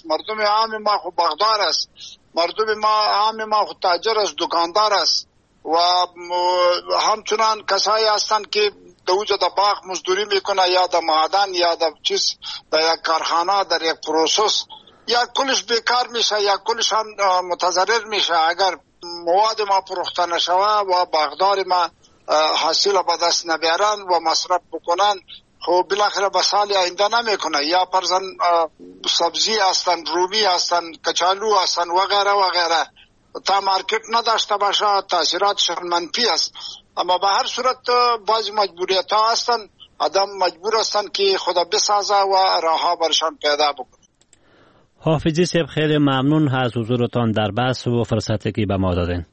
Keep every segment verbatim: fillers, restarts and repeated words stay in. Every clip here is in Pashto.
است، مردم عام ما خو باغدار است، مردم ما عام ما خو تاجر است، دکاندار است و همچنان کسایی هستند که دوجه د باغ مزدوری میکنه یا د معدن یا د چیز در یک کارخانه در یک پروسس، یا کلش بیکار میشه یا کلش هم متضرر میشه اگر مواد ما فروخته نشوه و باغدار ما حاصل به دست نبیارن و مصرف بکنن. خب بالاخره به سال آینده نمیکنه، یا پرزن سبزی هستن، رومی هستن، کچالو هستن و غیره و غیره، تا مارکت نداشته باشه تاثیراتش منفی است. اما به هر صورت بعضی مجبوریت ها هستن، آدم مجبور هستن که خدا بسازه و راه برشان پیدا بکنه. حافظی صاحب خیلی ممنون از حضورتان در بحث و فرصتی که به ما دادین.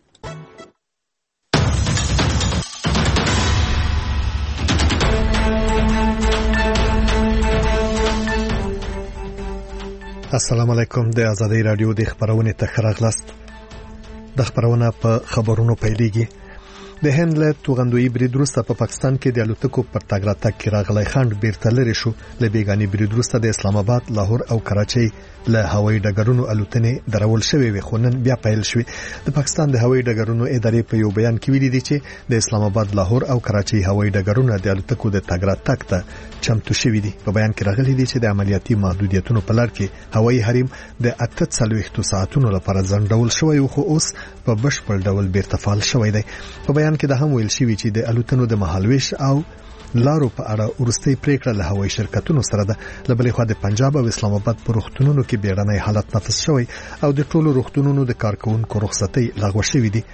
السلام علیکم. د آزادۍ رادیو د خبرونې ته ښه راغلاست. د خبرونه په خبرونو پیلېږي. د هند له توغندوی برید وروسته په پاکستان کې د الوتکو پر تګ راتګ کې راغلی خنډ بیرته لرې شو. له بیګاني برید وروسته د اسلام آباد، لاهور او کراچۍ له هوایي ډګرونو الوتنې درول شوې وي، خو نن بیا پیل شوې. د پاکستان د هوایي ډګرونو ادارې په یو بیان کې ویلي دي چې د اسلام آباد، لاهور او کراچۍ هوایي ډګرونه د الوتکو د تګ راتګ ته چمتو شوي دي. په بیان کې راغلي دي چې د عملیاتي محدودیتونو په لړ کې هوایي حریم د اته څلوېښتو ساعتونو لپاره ځنډول شوی و، خو اوس په بشپړ ډول بیرته فعال شوی دی. په بیان کې د هم ویل شوی چې د الوتنو د مهالويش او لارو په اړه ورستۍ پریکړه له هوایي شرکتونو سره ده. له بلې خوا د پنجاب او اسلام آباد په روغتونونو کې بیړنی حالت نافذ شوی او د ټولو روغتونونو د کارکونکو رخصتۍ لغوه شوې دي.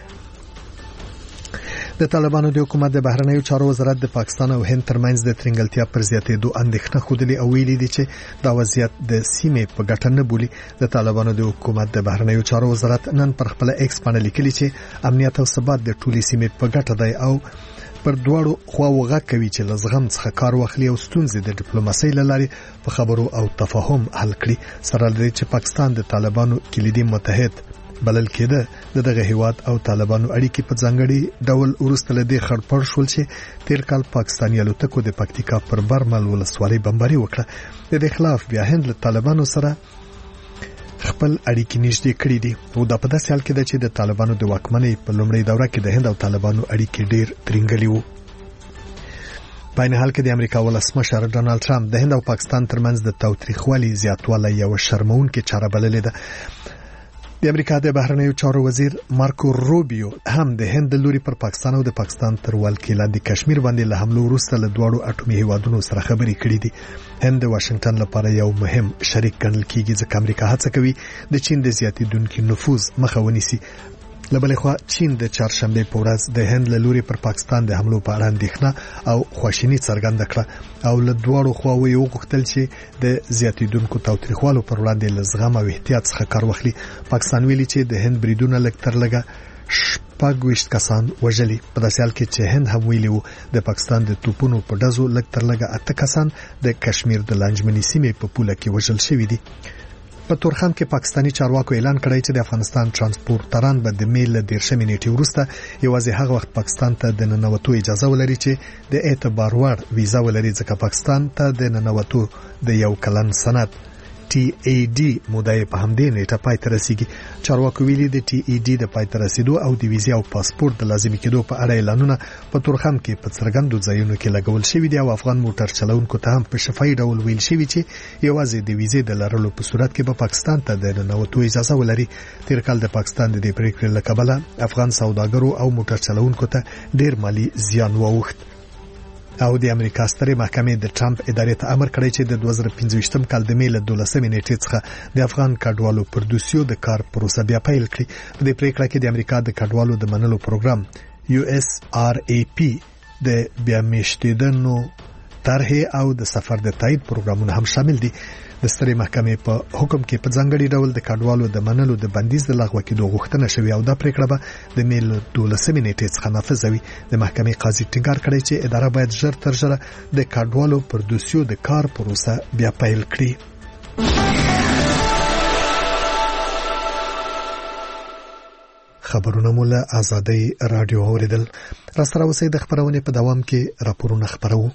د طالبانو د حکومت د بهرنیو چارو وزارت د پاکستان او هند ترمنځ د ترنګلتیا پر زیاتېدو اندېښنه خوده او ویلي دي چې دا وضعیت د سیمې په ګټه نه بولي. د طالبانو د حکومت د بهرنیو چارو وزارت نن پر خپل ایکس باندې لیکلي چې امنیت او ثبات د ټولي سیمې په ګټه دی او پر دواړو خواو غږ کوي چې له زغم څخه کار واخلي او ستونزې د ډیپلوماسۍ له لارې په خبرو او تفاهم حل کړي. سره لري چې پاکستان د طالبانو کلیدي متحد بلل کېده. د دغه هیواد او طالبانو اړیکې په ځانګړي ډول ورسته لدی خړپړ شول چې تیر کال پاکستاني الوتکو د پکتیکا پر برمل ولسوالۍ بمباري وکړه. د دې خلاف بیا هند له طالبانو سره خپل اړیکې نږدې کړې دي او دا په داسې حال کې ده چې د طالبانو د واکمنۍ په لومړۍ دوره کې د هند او طالبانو اړیکې ډېر ترنګلي وو. په عین حال کې د امریکا ولسمشر ډونالد ټرمپ د هند او پاکستان ترمنځ د تاوتریخوالي زیاتوالی یو شرمونکې چاره بللې ده. د امریکا د بهرنیو چارو وزیر مارکو روبیو هم د هند لوري پر پاکستان او د پاکستان تر ولکې لاندې کشمیر باندې له حملو وروسته له دواړو اټومي هیوادونو سره خبرې کړې دي. هند د واشنگټن لپاره یو مهم شریک ګڼل کیږي ځکه امریکا هڅه کوي د چین د زیاتېدونکي نفوذ مخه ونیسي. له بلې خوا چین د چهارشنبې په ورځ د هند له لوري پر پاکستان د حملو په اړه اندېښنه او خواشیني څرګنده کړه او له دواړو خواوو یې وغوښتل چې د زیاتېدونکو تاوتریخوالو پر وړاندې له زغم او احتیاط څخه کار واخلي. پاکستان ویلي چې د هند بریدونه لږ تر لږه شپږ ویشت کسان وژلي. په داسې حال کې چې هند هم ویلي وو د پاکستان د توپونو په ډزو لږ تر لږه اته کسان د کشمیر د لانجمني سیمې په پوله کې وژل شوي دي. په تورخم کې پاکستانی چارواکو اعلان کړی چې د افغانستان ترانسپورټران به د میل له دیرشمې نیټې وروسته یوازې هغه وخت پاکستان ته د ننوتو اجازه ولري چې د اعتبار وړ ویزا ولري، ځکه پاکستان ته د ننوتو د یو کلن سند ټي ای ډي موده په همدې نیټه پای ته رسیږي. چارواکو ویلي د ټي ای ډي د پای ته رسیدو او د ویزې او پاسپورت د لازمي کېدو په اړه اعلانونه په تورخم کې په څرګندو ځایونو کې لګول شوي دي او افغان موټر چلونکو ته هم په شفاهي ډول ویل شوي چې یوازې د ویزې د لرلو په صورت کې به پاکستان ته د ننوتو اجازه ولري. تیر کال د پاکستان د دې پریکړې له کبله افغان سوداګرو او موټر چلونکو ته ډېر مالی زیان واوښت او د امریکا سترې محکمې د ټرمپ ادارې ته امر کړی چې د دوه زره پنځه کال د مې له دولسمې نیټې څخه د افغان کډوالو پر دوسیو د کار پروسه بیا پیل کړي. په دې پریکړه کې د امریکا د کډوالو د منلو پروګرام یو اس آر ای پی د بیا میشتېدنو طرحې او د سفر د تایید پروګرامونه هم شامل دي. د سترې محکمې په حکم کې په ځانګړي ډول د کډوالو د منلو د بندیز د لغوه کېدو غوښتنه شوې او دا پریکړه به د مې له دولسمې نیټې څخه نافذ وي. د محکمې قاضي ټینګار کړی چې اداره باید ژر تر ژره د کډوالو پر دوسیو د کار پروسه بیا پیل کړي. خبرونه مو له آزادۍ رادیو اوریدل. را سره اوسئ د خبرونې په دوام کې راپورونه خبرو.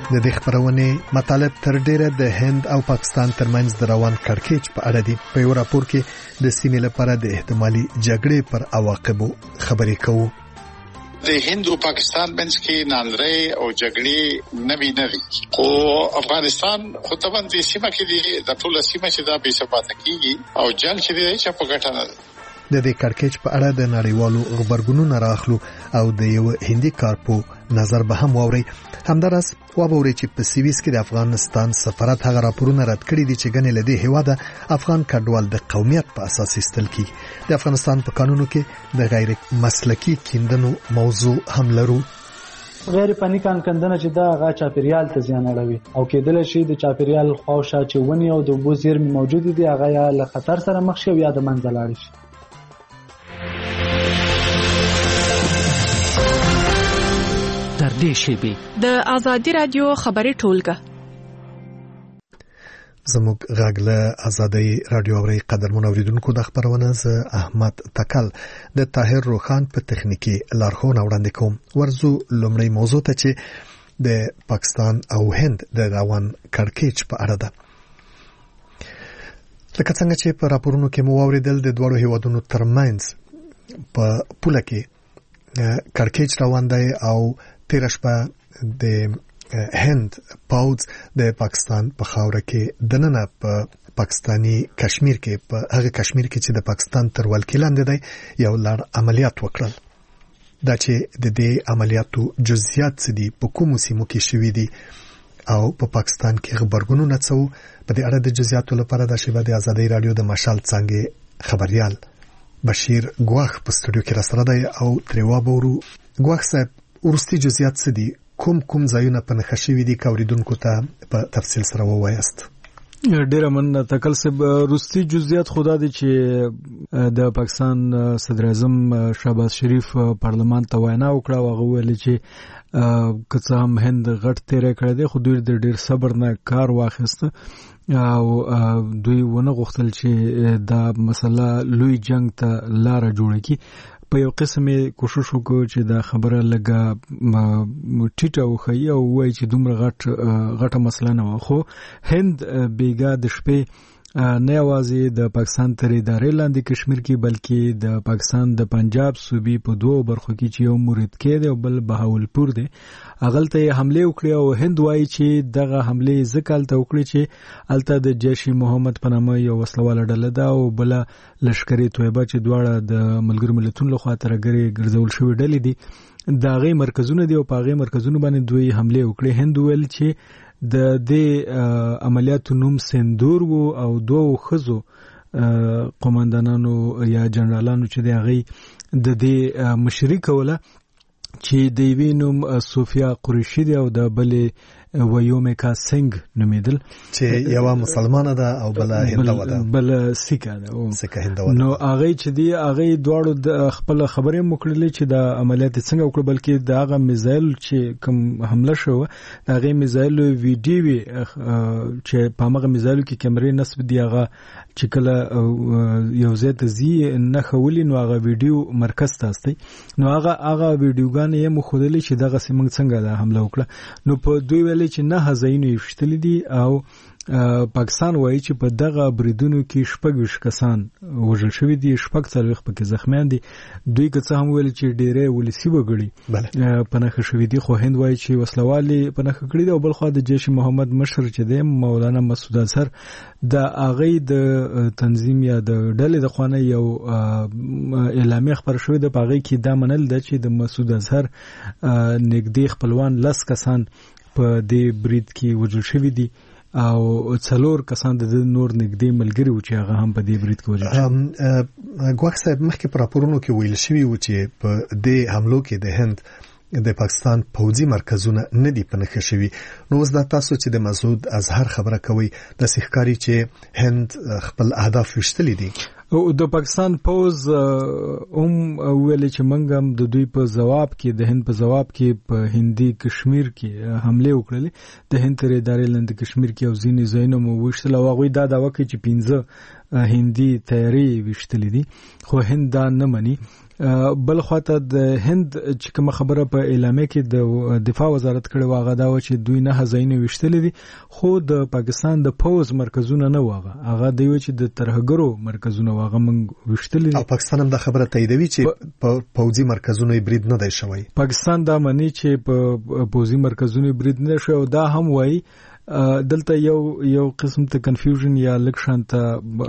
د دې خبرونې مطالب تر ډیره د هند او پاکستان ترمنځ د روان کړکېچ په اړه دي. په یو راپور کې د سیمې لپاره د احتمالي جګړې پر عواقبو خبرې کوو. د هند او پاکستان منځ کې ناندرې او جګړې نوي نوي خو افغانستان خو طبعا د سیمه کې د ټول سیمه چې دا بې ثباته کیږي او جنگ چې دی چې په ګټه نه د دې کړکېچ په اړه د نړیوالو خبرګونونو راخلو او د یو هندي کارپو نظر به هم واوري. همدارس وابوري چې په سویس کې د افغانستان سفارت هغه راپورونه رد کړي دي چې ګنې لدی هواده افغان کډوال د قومیت په اساس استل کی. د افغانستان په قانونو کې د غیر مسلکی کیندنو موضوع هم لرو. غیر فني کانکندنه چې دا غا چاپیریال ته زیان اړوي او کېدل شي د چاپیریال خواوشا چې ونی او د اوبو زیرمې موجود دي هغه یا له خطر سره مخ شي یا د منځ لاړ شي. تر دې شی د ازادي رادیو خبري ټولګه زموږ غاګله ازادي رادیو اوري قدرمن اوریدونکو د خبرونه ز احمد تکل د طاهر روخان په تخنیکی لارښوونه وړاندې کوم. ورزو لومړی موضوع ته چې د پاکستان او هند د روان کړکېچ په اړه ده. لکه څنګه چې په راپورونو کې مو اوریدل د دوه هیوادونو ترمنځ په پوله کې کړکېچ روان دی او تیر شپه د هند پاوز د پاکستان په خاوره کې دننه په پاکستانی کشمیر کې په هغه کشمیر کې چې د پاکستان تر ولکې لاندې دی یو لړ عملیات وکړل. دا چې د دې عملیاتو جزئیات څه دي په کومو سیمو کې شوي دي او په پاکستان کې خبرګونونه څه په دې اړه د جزئیاتو لپاره د شبکې د ازادي رادیو د مشال څنګه خبريال بشیر ګواخ په سټوډیو کې راسره دی او تریوا بورو. ګواخ صاحب ورستي جزئیات څه دي کوم کوم ځایونه په نښه شوي دي کوریدونکو ته په تفصیل سره ووایاست؟ ډیره مننه تکل صاحب. روسي جزئیات خدا دي چې د پاکستان صدر اعظم شهباز شریف پارلمان ته وینا وکړه او هغه ویل چې کڅه هم هند غټ تیرې کړې دي خو دوی د ډیر صبر نه کار واخیسته او دوی ونه غوښتل چې دا مسله لوی جنگ ته لار جوړ کړي. په یو قسمه کوشش وکړو چې دا خبره لګه ټیټه وخی او وایي چې دومره غټ غټه مسله نه و. خو هند بیګا د شپې نه یوازې د پاکستان تر ادارې لاندې کشمیر کې بلکې د پاکستان د پنجاب صوبې په دوه برخو کې چې یو مریدکې دی او بل بهاولپور دی اغلته حمله وکړي او هند وایي چې دغه حمله ځکهالته وکړي چې الته د جیش محمد په نامه یو وسلواله ډله ده او بل لشکري تویبه چې دواړه د ملګرو ملتونو لخوا ترګری ګرځول شوی ډلې دي دا غي مرکزونه دي او په غي مرکزونو باندې دوی حمله وکړي. هند ویل چې د دې عملیاتو نوم سندور وو او دوه خزو قوماندانانو یا جنرالانو چې د غي د دې مشري کوله چې د وینوم صوفیا قریشی دی او د بلې ویومیکا سنگ نومیدل چې یو مسلمانه ده او بل هندوه ده بل سیکه ده او سیکه هندوه نو هغه چې دی هغه دواړو د خپل خبرې مکړلې چې د عملیات څنګه وکړ بلکې د هغه میزایل چې کوم حمله شو د هغه میزایل ویډیو چې په هغه میزایل کې کیمرې نصب دی هغه چې کله یو ځای ته زی نه خولي نو هغه ویډیو مرکز ته استي نو هغه هغه ویډیوګان یې مخودلې چې دغه سیمنګ څنګه د حمله وکړه نو په دوی چې نه هزاینو یفتل دي او پاکستان وایي چې په دغه بریدونو کې شپږ ویشت کسان وژل شوي دي شپږ څلوېښت پکې زخمیان دي. دوی که څه هم ویل چې ډېری ولسي وګړي په نښه شوي دي خو هند وایي چې وسلوالې په نښه کړي دي او بلخوا د جیش محمد مشر چې دی مولانا مسعود اظهر د هغې د تنظیم یا د ډلې د خوا نه یو اعلامیه خپره شوې ده په هغې کې دا منل ده چې د مسعود اظهر نږدې خپلوان لس کسان په دې برید کې وژل شوي دي او څلور کسان د نور نږدې ملګري و چې هغه هم په دې برید کې وژل شوي. ګواښ صاحب مخکې په راپورونو کې ویل شوي و چې په دې حملو کې د هند د پاکستان پوځي مرکزونه نه دي په نښه شوي. نو اوس دا تاسو چې د مسعود اظهر خبره کوي د سیخکاری چې هند خپل اهداف وشتلي دي او د پاکستان پوز هم ویل چې منګم د دوی په جواب کې د هند په جواب کې په هندي کشمیر کې حمله وکړلې د هند تر ادارې لاندې کشمیر کې او ځینې ځایونه مو وشتل او هغه دا دا وکړي چې پنځه هندي تیاری وشتلې دي خو هند دا نه مني. بل خواته د هند چې کوم خبره په اعلامیه کې د دفاع وزارت کړي واغه دا و چې دوی نه هزاینه وشتلې دي خو د پاکستان د پوز مرکزونه نه واغه هغه دی چې د ترهګرو مرکزونه واغه موږ وشتلې دي. پاکستان هم د خبره تاییدوي چې په پوزي مرکزونو برید نه دی شوی. پاکستان دا مني چې په پوزي مرکزونو برید نه شوی او دا هم وایي دلته یو یو قسم ته کنفیوژن یا لکشانته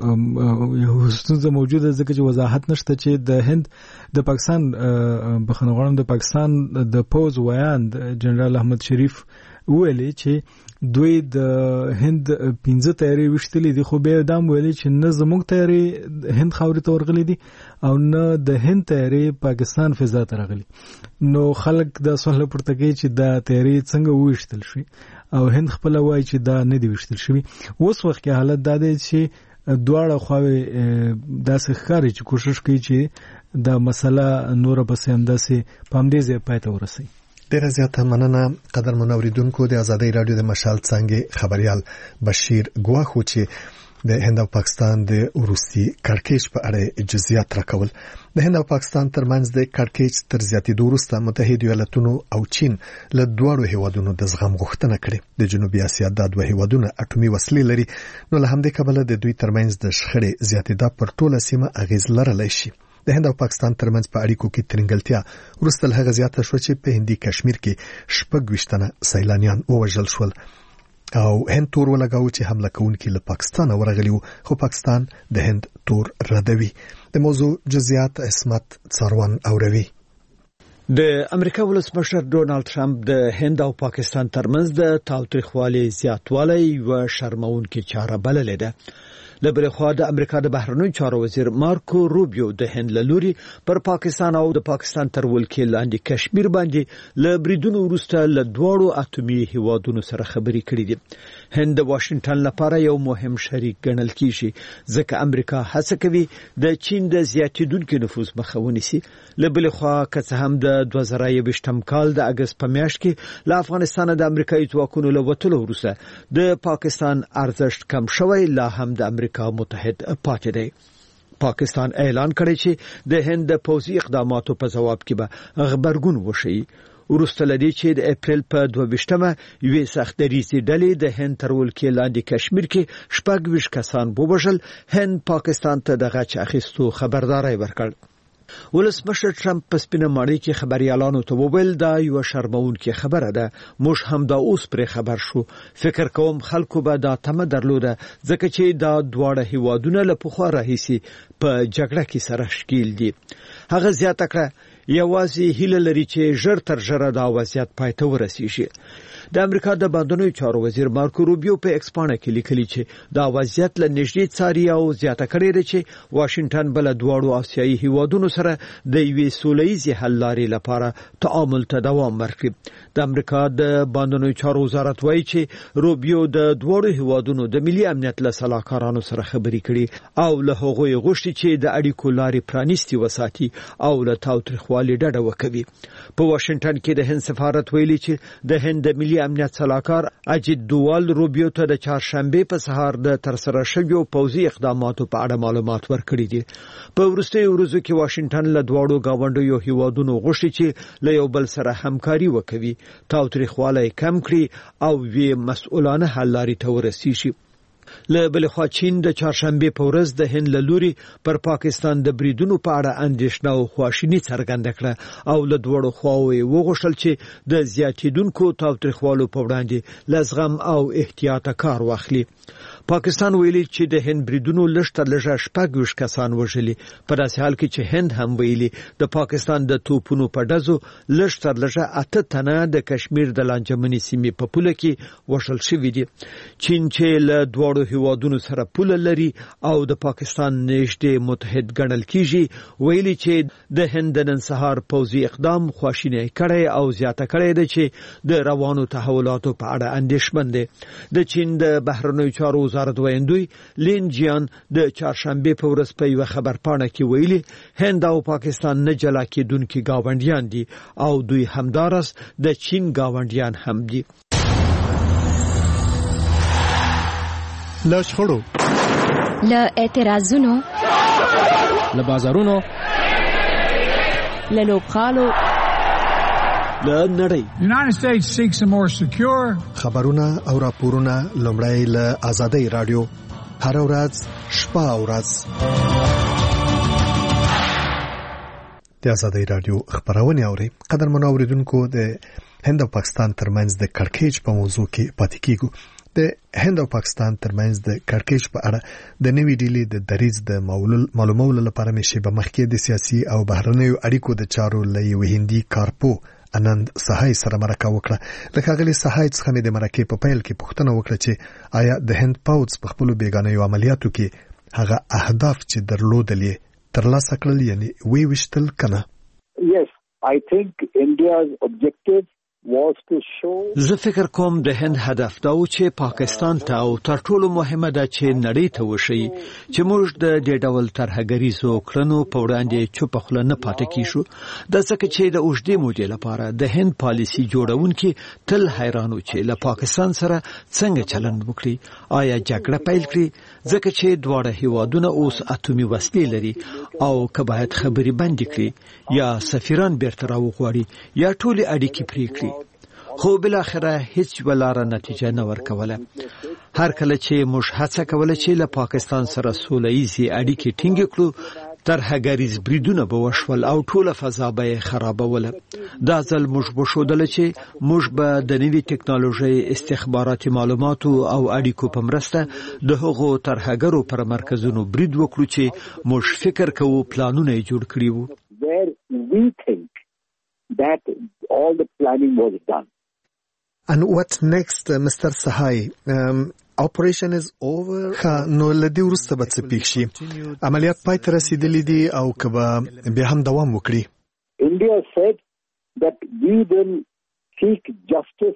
یو ستونزه موجوده ځکه چې وضاحت نشته چې د هند د پاکستان بخنغړم د پاکستان د پوز ویاند جنرال احمد شریف ویلي چې دوی د هند پنځه تیاری وشتلې دي خو به دام ویلي چې نه زموږ تیاری هند خاورې ته ورغلي دي او نه د هند تیاری پاکستان فضا ته راغلي. نو خلک د سوال پورته کوي چې دا تیاری څنګه وشتل شي او هند خپل وایي چې دا نه دی وشتل شوی. اوس وخت کې حالت دا دی چې دواړه خواوې داسې ښکاري چې کوشش کوي چې دا مسله نور پسې همداسې په همدې ځای پای ته ورسوي. ډیره زیاته مننه قدرمن اوریدونکو. د ازادۍ رادیو د مشال څنګه خبريال بشیر ګواخو چې د هند او پاکستان د روسي کړکېچ په اړه جزئیات راکول. د هند او پاکستان ترمنځ د کړکېچ تر زیاتېدو وروسته متحده ایالاتونو او چین له دواړو هیوادونو د زغم غوښتنه کړې. د جنوبي اسیا د دوه هیوادونو اټومي وسلې لري نو له همدې کبله د دوی ترمنځ د شخړې زیاتېدا پر ټوله سیمه اغیز لرلی شي. د هند او پاکستان ترمنځ په اړیکو کې ترنګلتیا وروسته له هغه زیاته شو چې په هندي کشمیر کې شپږ ویشتنه سیلانیان ووژل شول او هند تور ولګاو چې حمله کوونکي له پاکستان ورغلي خو پاکستان د هند تور ردوي. د موضوع جزئیات اسمت څاروان اوروي. د امریکا ولسمشر ډونالد ټرمپ د هند او پاکستان ترمنځ د تاوتریخوالي زیاتوالی و شرمونکي چاره بللې ده. له بل خوا د امریکا د بهرنیو چارو وزیر مارکو روبیو د هند له لوري پر پاکستان او د پاکستان تر ولکې لاندې کشمیر باندې له بریدونو وروسته له دواړو اټومي هیوادونو سره خبرې کړې دي. هند د واشنگټن لپاره یو مهم شریک ګڼل کیږي ځکه امریکا هڅه کوي د چین د زیاتیدونکو نفوذ مخه ونیسي. له بل خوا که هم د دوه زره یوویشتم کال د اگست په میاشت کې له افغانستان د امریکایي ځواکونو له وټلو وروسته د پاکستان ارزښت کم شوی لا هم د امریکا متحد پاتې دی. پاکستان اعلان کړی چې د هند د پوځي اقداماتو په جواب کې به غبرګون وشي. ورسته لدی چې د اپریل په دوه ویشتمه یوې سختدریزې ډلې د هند تر ولکې لاندې کشمیر کې شپږ ویشت کسان ووژل. هند پاکستان ته د غچ اخیستو خبرداري ورکړ. ولسمشر ټرمپ په سپینه ماڼۍ کې خبريالانو ته وویل دا یو شرمونکې خبره ده. موږ هم دا اوس پر خبر شو. فکر کوم خلکو به دا تمه درلوده ځکه چې دا دواړه هیوادونه له پخوا راهیسي په جګړه کې سره ښکیل دي. هغه زیاته کړه یوازې هیله لري چې ژر تر ژره دا وضعیت پای ته ورسیږي. د امریکا د بهرنیو چارو وزیر مارکو روبیو په ایکس پاڼه کې لیکلي چې دا وضعیت له نږدې څاري او زیاته کړې ده چې واشنگټن بل دواړو آسیایي هیوادونو سره د یوې سولهییزې حل لارې لپاره تعامل ته دوام ورکړي. د امریکا د بهرنیو چارو وزارت وایي چې روبیو د دواړو هیوادونو د ملي امنیت له سلاکارانو سره خبرې کړي او له هغوی غوښتي چې د اړیکو لارې پرانیستي وساتي او له تاوتریخوالي ډډه وکړي. په واشنگټن کې د هند سفارت ویلي چې د هند د ملي امنیت سلاکار اجید دوال روبیو ته د چهارشنبه په سهار د ترسره شویو پوځي اقداماتو په اړه معلومات ورکړي دي. په وروستیو ورځو کې واشنگټن له دواړو گاونډیو هیوادونو غوښتي چې له یو بل سره همکاري وکړي، تاوتریخوالی کم کړي او وی مسؤلانه حل لارې ته ورسیږي. له بل خوا چین د چهارشنبه په ورځ د هند له لوري پر پاکستان د بریدونو په اړه اندېښنه او خواشیني څرګنده کړه او له دوړو خواوې وغوښتل چې د زیاتیدونکو تاوتریخوالو په وړاندې لزغم او احتیاط کار واخلي. پاکستان ویلي چې د هند بریدونو لږ تر لږه شپږ ویشت کسان وژلي، په داسې حال کې چې هند هم ویلي د پاکستان د توپونو په ډزو لږ تر لږه اته تنه د کشمیر د لانجمنې سیمې په پوله کې وژل شوي دي. چین چې له دواړو هیوادونو سره پوله لري او د پاکستان نږدې متحد ګڼل کیږي، ویلي چې د هند د نن سهار پوځي اقدام خواشینی کړی او زیاته کړی ده چې د روانو تحولاتو په اړه اندېښمن دی. د چین د بهرنیو چارو وزارت ویندوی لین جیان د چهارشنبه په ورځ په یو خبرپاڼه کې ویلي هند او پاکستان نه جلا کېدونکي گاونډیان دي او دوی همدارس د چین گاونډیان هم دي. لشخړو له اعتراضونو، له بازارونو، له لوبغالو، له نړۍ. United States seeks a more secure. خبرونه او راپورونه لومړی له آزادۍ رادیو هر ورځ شپه او ورځ د آزادۍ رادیو خبرونه اوري. قدرمن اوریدونکو، د هند او پاکستان ترمنځ د کړکېچ په موضوع کې پاتې کیږو. د هند او پاکستان ترمنځ د کړکېچ په اړه د نوې ډیلي د دریځ د معلومولو لپاره مې شی به مخکې د سیاسي او بهرنیو اړیکو د چارو له یو هندي کارپو انند سهای سره مرکه وکړه. لکه غلي سهای څخه مې د مرکې په پیل کې پوښتنه وکړه چې آیا د هند پوځ په خپل بیگانه عملیاتو کې هغه اهداف چې درلودل یې ترلاسه کړل، یعنی وی وشتل کنه؟ Yes, I think India's objective was to show. زه فکر کوم د هند هدف دا و چې پاکستان ته او تر ټولو مهمه ده چې نړۍ ته وشي چې موږ د دې ډول ترهګریزو کړنو په وړاندې چوپ خوله نه پاتې کیشو. د ځکه چې د اوږدې مودې لپاره د هند پالیسي جوړونکي تل حیرانو چې له پاکستان سره څنګه چلند وکړي، آیا جګړه پیل کړي، ځکه چې دواړه هیوادونه اوس اتومي وسلې لري او که باید خبري بندي کړي یا سفیران بیرته راوغواړي یا ټولې اړیکې پرې کړي. خو بل اخره هیڅ ولاره نتیجه نه ورکوله. هر کله چې موږ هڅه کوله چې له پاکستان سره سوله‌ایزي اړیکې ټینګ کړو، ترهګریز بریدونه به وشول او ټوله فضا به خرابوله. دا ځل موږ وښودل چې موږ به د نوې ټکنالوژي، استخباراتي معلوماتو او اړیکو په مرسته د هغو ترهګرو پر مرکزونو برید وکړو چې موږ فکر کوو پلانونه یې جوړ کړي وو. Where we think that all the planning was done. And what next, uh, Mister Sahai? Um, operation is over. ها نو لدی ورسته به څه پیښ شي؟ عملیات پای ته رسیدلې دي او کبه به هم دوام وکړي. India said that we will seek justice.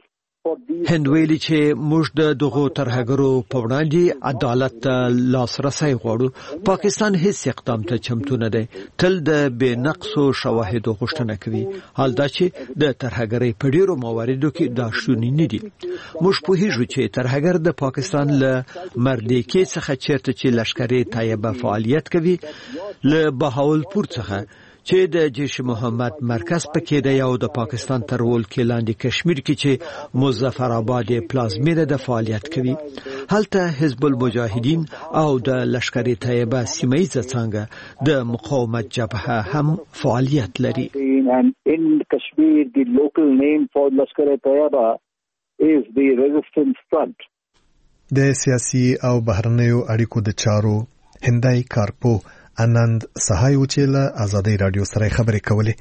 هند ویلي چې موږ د دغو ترهګرو په وړاندې عدالت ته لاسرسی غواړو. پاکستان هیڅ اقدام ته چمتو نه دی، تل د بې نقصو شواهدو غوښتنه کوي، حال دا چې د ترهګرۍ په ډیرو مواردو کې دا شونې نه دي. موږ پوهیږو چې ترهګر د پاکستان له مردیکې څخه چیرته چې لشکرې طیبه فعالیت کوي، له بهاولپور څخه چې د جیش محمد مرکز پکې دی او د پاکستان تر ولکې لاندې کشمیر کې چې مظفر آباد پلازمینه د فعالیت کوي. هلته حزب المجاهدین او د لشکرې طیبه سیمه‌ایزه څنګه د مقاومت جبهه هم فعالیت لري. And in Kashmir the local name for Lashkar-e-Taiba is the Resistance Front. د سیاسي او بهرنیو اړیکو د چارو هندای کارپو انند سهای وچیله آزادۍ رادیو سره خبرې کولې.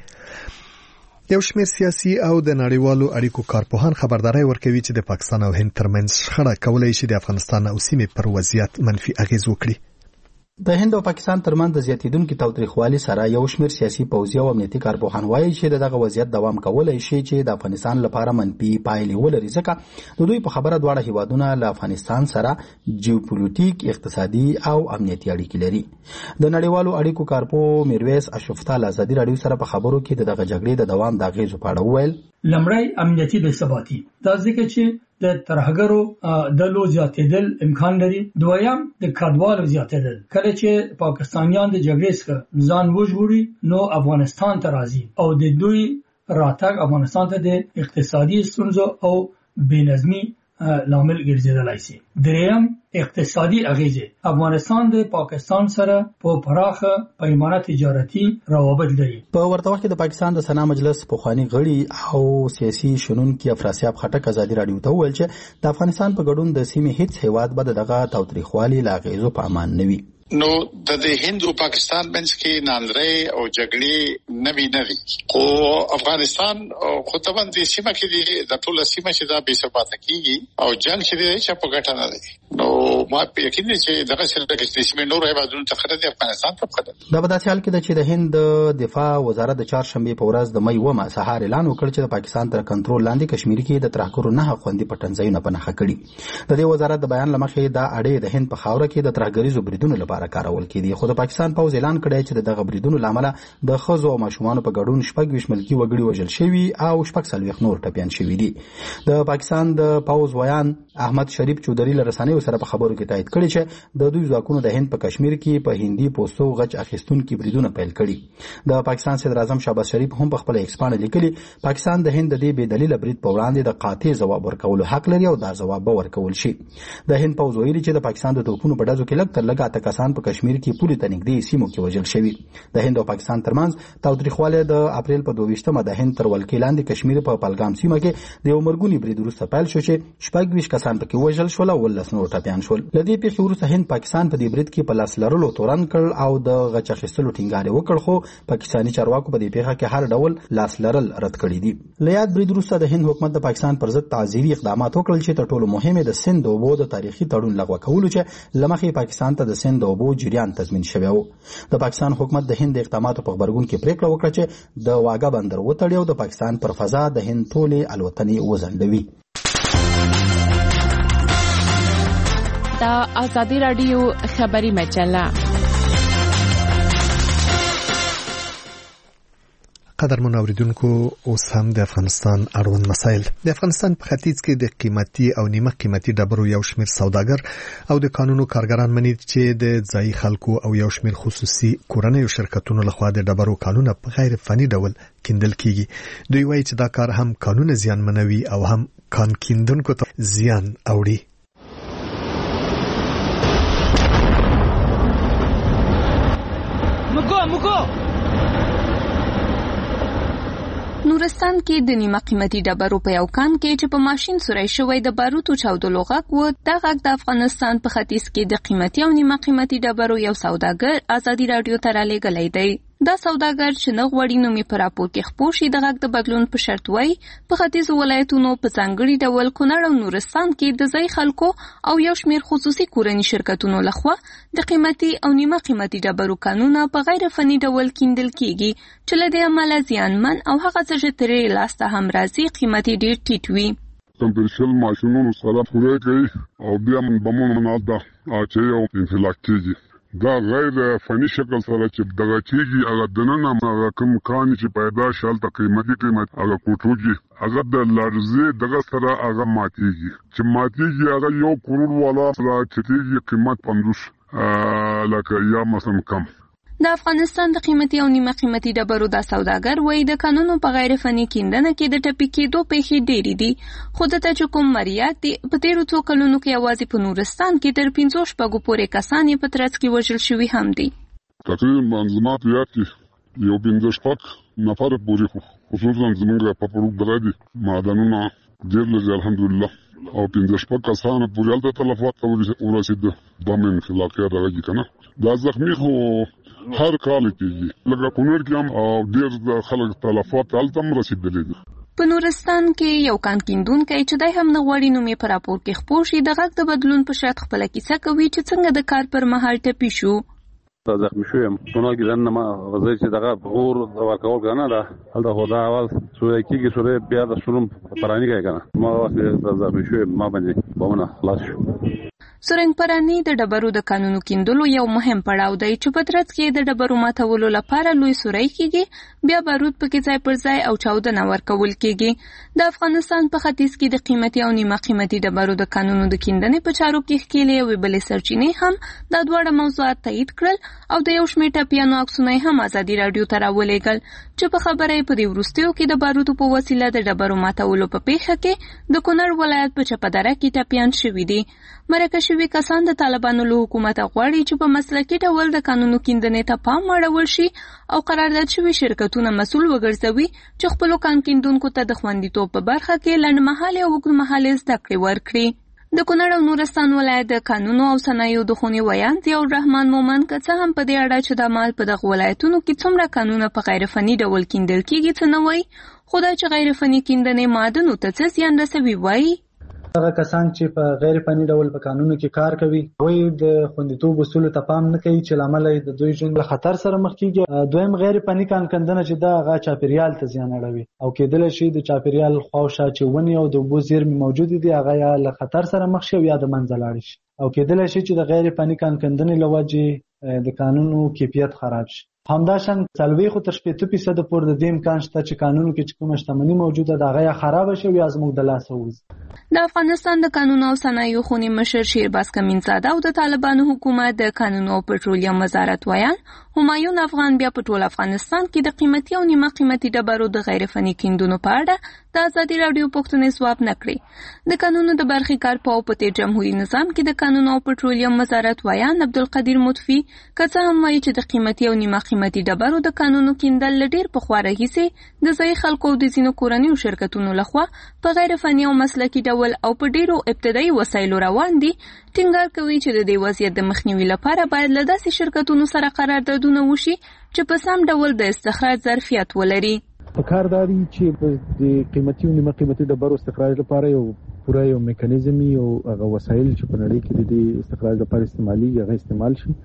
یو شمېر سیاسي او د نړیوالو اړیکو کارپوهان خبرداري ورکوي چې د پاکستان او هند ترمنځ شخړه کولای شي د افغانستان او سیمې پر وضعیت منفي اغیز وکړي. د هند او پاکستان ترمنځ د زیاتیدونکو تاوتریخوالي سره یو شمېر سیاسي پوځي او امنیتي کارپوهان وایي چې دغه وضعیت دوام کولای شي چې د افغانستان لپاره منفي پایلې ولري، ځکه د دوی په خبره دواړه هیوادونه له افغانستان سره جیوپولیټیک، اقتصادي او امنیتي اړیکې لري. د نړیوالو اړیکو کارپو میرویس اشرفتال آزادي رادیو سره په خبرو کې دغه جګړې د دوام د اغیزو په اړه وویل. لمړی امنیتي بې ثباتي، دا ځکه چې د ترهګرو د لو زیاتېدل امکان لري. دویم د کډوالو زیاتېدل، کله چې پاکستانیان د جګړې څخه ځان وژغوري نو افغانستان ته راځي او د دوی راتګ افغانستان ته د اقتصادي ستونزو او بېنظمي لامل ګرځیدلی شي. دریم اقتصادي اغیزې، افغانستان د پاکستان سره په پراخه پیمانه تجارتي روابط لري. په ورته وخت کې د پاکستان د سنا مجلس پخوانی غړي او سیاسي شنونکي افراسیاب خټک آزادي رادیو ته وویل چې د افغانستان په ګډون د سیمې هیڅ هیواد به دغه تاوتریخوالي له اغیزو په امان نه وي. نو د هند او پاکستان منځ کې ناندري او جګړې نوي نوي خو افغانستان خو ته باندې سیمه کې د ټول سیمه چې دا بې ثباته کیږي او جنگ چې دی چې په ګټه نه دی. نو ما یقین دي چې دغه سره د سیمه نور هیوادونو څخه د افغانستان په خطر دا په داسې حال کې ده چې د هند دفاع وزارت د چهارشنبه په ورځ د مې اومه سهار اعلان وکړ چې د پاکستان تر کنټرول لاندې کشمیر کې د ترهګرو نه خوندې پټنځایونه پنهخه کړي. د دې وزارت د بیان لمخې دا اړې د هند په خاوره کې د ترهګریزو بریدونو لپاره لپاره کارول کېدي. خو د پاکستان پوز اعلان کړی چې دغه بریدونو لامل د ښځو او ماشومانو په ګډون شپږ ویشت ملکي وګړي وژل شوي او شپږ څلوېښت نور ټپیان شوي دي. د پاکستان د پوز ویان احمد شریف چودري له رسنیو سره په خبرو کې تایید کړی چې د دوی ځواکونو د هند په کشمیر کې په هندي پوسټو غچ اخیستونکي بریدونه پیل کړي. د پاکستان صدر اعظم شهباز شریف هم په خپل ایکس باندې لیکلي پاکستان د هند د دې بې دلیله برید په وړاندې د قاطع ځواب ورکولو حق لري او دا ځواب به ورکول شي. د هند پوز ویلي چې د پاکستان د توپونو په ډزو کې لږ تر لږه اته کسان په کشمیر کې پولې ته نږدې سیمو کې وژل شوي. د هند او پاکستان ترمنځ تاوتریخوالی د اپریل په دوه ویشتمه د هند تر ولکې لاندې کشمیر په پهلګام سیمه کې د یو مرګوني برید وروسته پیل شو چې شپږ ویشت کسان پکې وژل شول او ولس نور ټپیان شول. له دې پیښې وروسته هند پاکستان په دې برید کې په لاس لرلو تورن کړ او د غچ اخیستلو ټینګار وکړ، خو پاکستاني چارواکو په دې پیښه کې هر ډول لاس لرل رد کړی دي. له یاد برید وروسته د هند حکومت د پاکستان پر ضد تعزیري اقدامات وکړل چې تر ټولو مهم د سند اوبو د تاریخي تړون لغوه کولو چې له مخې پاکستان ته د سند اوبو جریان تضمین شوی و. د پاکستان حکومت د هند د اقداماتو په غبرګون کې پریکړه وکړه چې د واګه بندر وتړي او د پاکستان پر فضا د هند ټولې الوتنې وځنډوي. دا آزادی رادیو خبری مجله. قدرمن اوریدونکو، اوس هم د افغانستان اړوند مسایل. د افغانستان په ختیځ کې د قیمتي او نیمه قیمتي ډبرو یو شمېر سوداګر او د قانونو کارګران مني چې د ځایي خلکو او یو شمېر خصوصي کورنیو شرکتونو لخوا د ډبرو کانونه په غیر فني ډول کیندل کیږي. دوی وایي چې دا کار هم قانون زیانمنوي او هم کان کیندونکو ته زیان اوري. مکو مکو نورستان کې د نیمه قیمتي ډبرو په یو کان کې چې په ماشین سوري شوی د باروتو چاودلو غږ و. دا غږ د افغانستان په ختیځ کې د قیمتي او نیمه قیمتي ډبرو یو سوداګر آزادي رادیو ته رالیږلی دی. دا سوداګر چې نه غواړي نوم یې په راپور کې خپور شي د غږ د بدلون په شرط وایي په ختیځو ولایتونو په ځانګړي ډول کونړ او نورستان کې د ځایي خلکو او یو شمېر خصوصي کورني شرکتونو لخوا د قیمتي او نیمه قیمتي ډبرو کانونه په غیر فني ډول کیندل کیږي چې له دې امله زیانمن او هغه څه چې ترې لاسته هم راځي قیمتي ډېر ټیټ وي. کمپرشل ماشینونو سره پوره کوي او بیا بمونو مناده اچي او انفلاک کیږي. دا غیر فني شکل سره چې دغه کېږي هغه دننه هغه کوم کانې چې پیدا شي هلته قیمتي قیمت هغه کوټوږي هغه د لړزې دغه سره هغه ماتېږي چې ماتېږي هغه یو کرور والا را چتېږي قیمت پنځوس لکه یا مثلا کم. د افغانستان د قیمتي او نیمه قیمتي ډبرو دا سوداګر وایي د کانونو په غیر فني کیندنه کې د ټپي کېدو پیښې ډېرې دي، خو دته چې کوم مریات دي په تېرو څو کلونو کې یوازې په نورستان کې تر پنځو شپږو پورې کسان یې په ترڅ کې وژل شوي هم دي. تقریبا زما په یاد کې یو پنځه شپږ نفره پورې خصوصا زموږ په پروګ دغه دي معدنونه ډېر لږ الحمدلله او پنځه شپږ کسانو پورې هلته تلفات ته ورسېده. دا مې انفلاقیه دغه که نه دا زخمي خو هر کال کېږي لکه کونړ کې هم او ډېر خلک تلفات هلته هم رسېدلي دي. په نورستان کې یو کان کیندونکی چې دی هم نه غواړي نوم یې په راپور کې خپور شي د غږ د بدلون په شرط خپله کیسه کوي چې څنګه د کار پر مهال ټپي شو. زخمي شو یم کونړ کې دننه ما غځی چې دغه غور ورکول که نه ده هلته خو دا اول سوری کېږي سوری بیا د شروم پراني کوي که نه ما وخت زخمي شو یم ما باندې بمونه خلاص شو. سرنګ پرانی د ډبرو د کانونو کیندلو یو مهم پړاو دی چې په ترڅ کې د ډبرو ماتولو لپاره لوی سوری کیږي بیا بارود پکې ځای پر ځای او چاودنه ورکول کیږي. د افغانستان په ختیځ کې د قیمتي او نیمه قیمتي ډبرو د کانونو د کیندنې په چارو کې ښکېلې یوې بلې سرچینې هم دا دواړه موضوعات تایید کړل او د یو شمېر ټپیانو عکسونه هم آزادي راډیو ته راولېږل چې په خبره یې په دې وروستیو کې د بارودو په وسیله د ډبرو ماتولو په پیښه کې د کونړ ولایت په چپدره کې ټپیان شوي دي. مرکه شوي کسان د طالبانو له حکومته غواړي چې په مسلکي ډول د کانونو کیندنې ته پام واړول شي او قرارداد شوي شرکتونه مسؤل وګرځوي چې خپلو کان کیندونکو ته د خوندیتوب په برخه کې لنډمهالې او اوږدمهالې زده کړې ورکړي. د کونړ او نورستان ولایت د قانونو او صنایعو د خونې ویان ضیاء الرحمن مومن که څه هم په دې اړه چې د مال په دغه ولایتونو کې څومره کانونه په غیر فني ډول کیندل کیږي څه نه وایي، خو دا چې غیر فني کیندنې معدنو ته څه زیان رسوي وایي. هغه کسان چې په غیر فني ډول په قانونو کې کار کوي دوی د خوندیتوب اصولو ته پام نه کوي چې لامل یې د دوی ژوند له خطر سره مخ کیږي. دویم غیر فني کان کندنه چې دا هغه چاپیریال ته زیان اړوي او کېدلی شي د چاپیریال خواوشا چې ونې او د اوبو زیرمې موجود دي هغه یا له خطر سره مخ شي او یا د منځه لاړ شي او کېدلی شي چې د غیر فني کان کندنې له وجې د قانونو کیفیت خراب شي. همداشان څلوېښت تر شپېته فیصده پورې د دې امکان شته چې قانونو کې چې کومه شتمني موجوده ده هغه یا خراب شي یا زموږ د لاسه ووځي. د افغانستان د قانون او صنایعو خونې مشر شیرباز کمینزاده او د طالبانو حکومت د قانون او پټرولیم وزارت ویان همایون افغان بیا په ټول افغانستان کې د قیمتي او نیمه قیمتي ډبرو د غیر فني کیندونو په اړه د ازادي راډیو پوښتنې ځواب نه کړې. د قانونو د برخې کارپوه په تیر جمهوریت نظام کې د قانون او پټرولیم وزارت ویان عبدالقدیر مطفی که څه هم وایي چې د قیمتي او نیمه قیمتي ډبرو د قانونو کیندل ډېر پخوا راهیسې د ځایي خلکو او د ځینو کورنیو شرکتونو لخوا په غیر فني او مسلکي ډول او په ډېرو ابتدایي وسایلو روان دي، ټینګار کوي چې د دې وضعیت د مخنیوي لپاره باید له داسې شرکتونو سره قراردادونه وشي چې په سم ډول د استخراج ظرفیت ولري. پکار داري چې د قیمتي او نیمه قیمتي ډبرو استخراج لپاره یو پوره یو میکانیزم او هغه وسایل چې په نړۍ کې د استخراج لپاره استعمالي هغه استعمال شي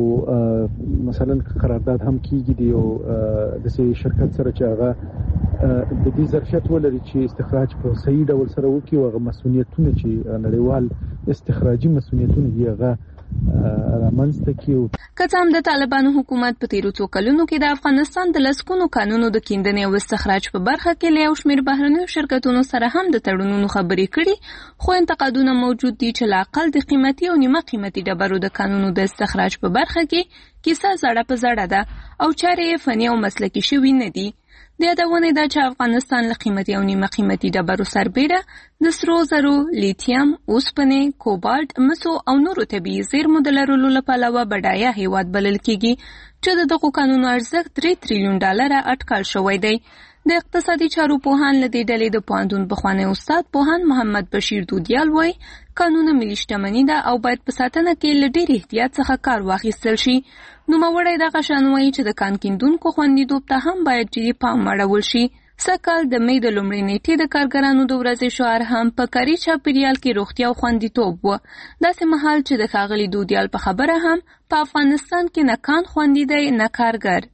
او مثلا قرارداد هم کیږي دی او د شرکت سره چې هغه د دې ظرفیت ولري چې استخراج په صحیح ډول سره وکړي او هغه مسؤلیتونه چې نړیوال استخراجي مسؤلیتونه دی هغه رامنځته کیږي. که څه هم د طالبانو حکومت په تیرو څو کلونو کې د افغانستان د لسګونو قانونو د کیندنې او استخراج په برخه کې له یو شمېر بهرنیو شرکتونو سره هم د تړونونو خبرې کړي، خو انتقادونه موجود دي چې لا اقل د قیمتي او نیمه قیمتي ډبرو د قانونو د استخراج په برخه کې کیسه زړه په زړه ده او چارې فني او مسلکي شوي نه دي. د یادونې ده چې افغانستان له قیمتي او نیمه قیمتي ډبرو سربېره د سرو زرو، لیتیم، اوسپنې، کوبالت، مسو او نورو طبیعي زیرمو د لرلو له پلوه بډایه هیواد بلل کیږي چې د دغو قانونو ارزښت درې تریلیون ډالره اټکل شوی دی. د اقتصادي چارو پوهان له دې ډلې د پوهنتون پخوانی استاد پوهان محمد بشیر دودیال وایي قانون ملي شتمني ده او باید په ساتنه کې له ډېر احتیاط څخه کار واخیستل شي. نوموړی دغه شان وایي چې د کان کیندونکو خوندیتوب ته هم باید جدي پام اړول شي. سږکال د مې د لومړۍ نیټې د کارګرانو د ورځې شعار هم په کاري چاپیریال کې روغتیا او خوندیتوب و. داسې مهال چې د ښاغلي دودیال په خبره هم په افغانستان کې نه کان خوندي دی نه کارګر.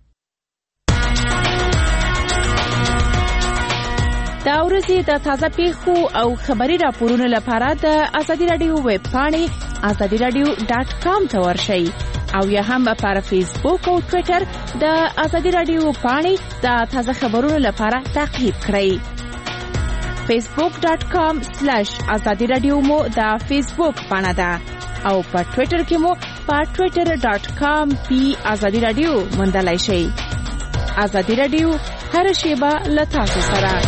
دا ورځې د تازه پیښو او خبري راپورونو لپاره د ازادي راډیو ویب پاڼې ازادي راډیو ډاټ کام ته ورشئ او یا هم پر فیسبوک او ټوئیټر د ازادي راډیو پاڼې د تازه خبرونو لپاره تعقیب کړئ. فیسبوک ډاټ کام سلیش ازادي راډیو مو د فیسبوک پاڼه ده او په ټوئیټر کې مو په ټوئیټر ډاټ کام پی ازادي راډیو موندلای شئ. ازادي راډیو هر شیبه له تاسو سره.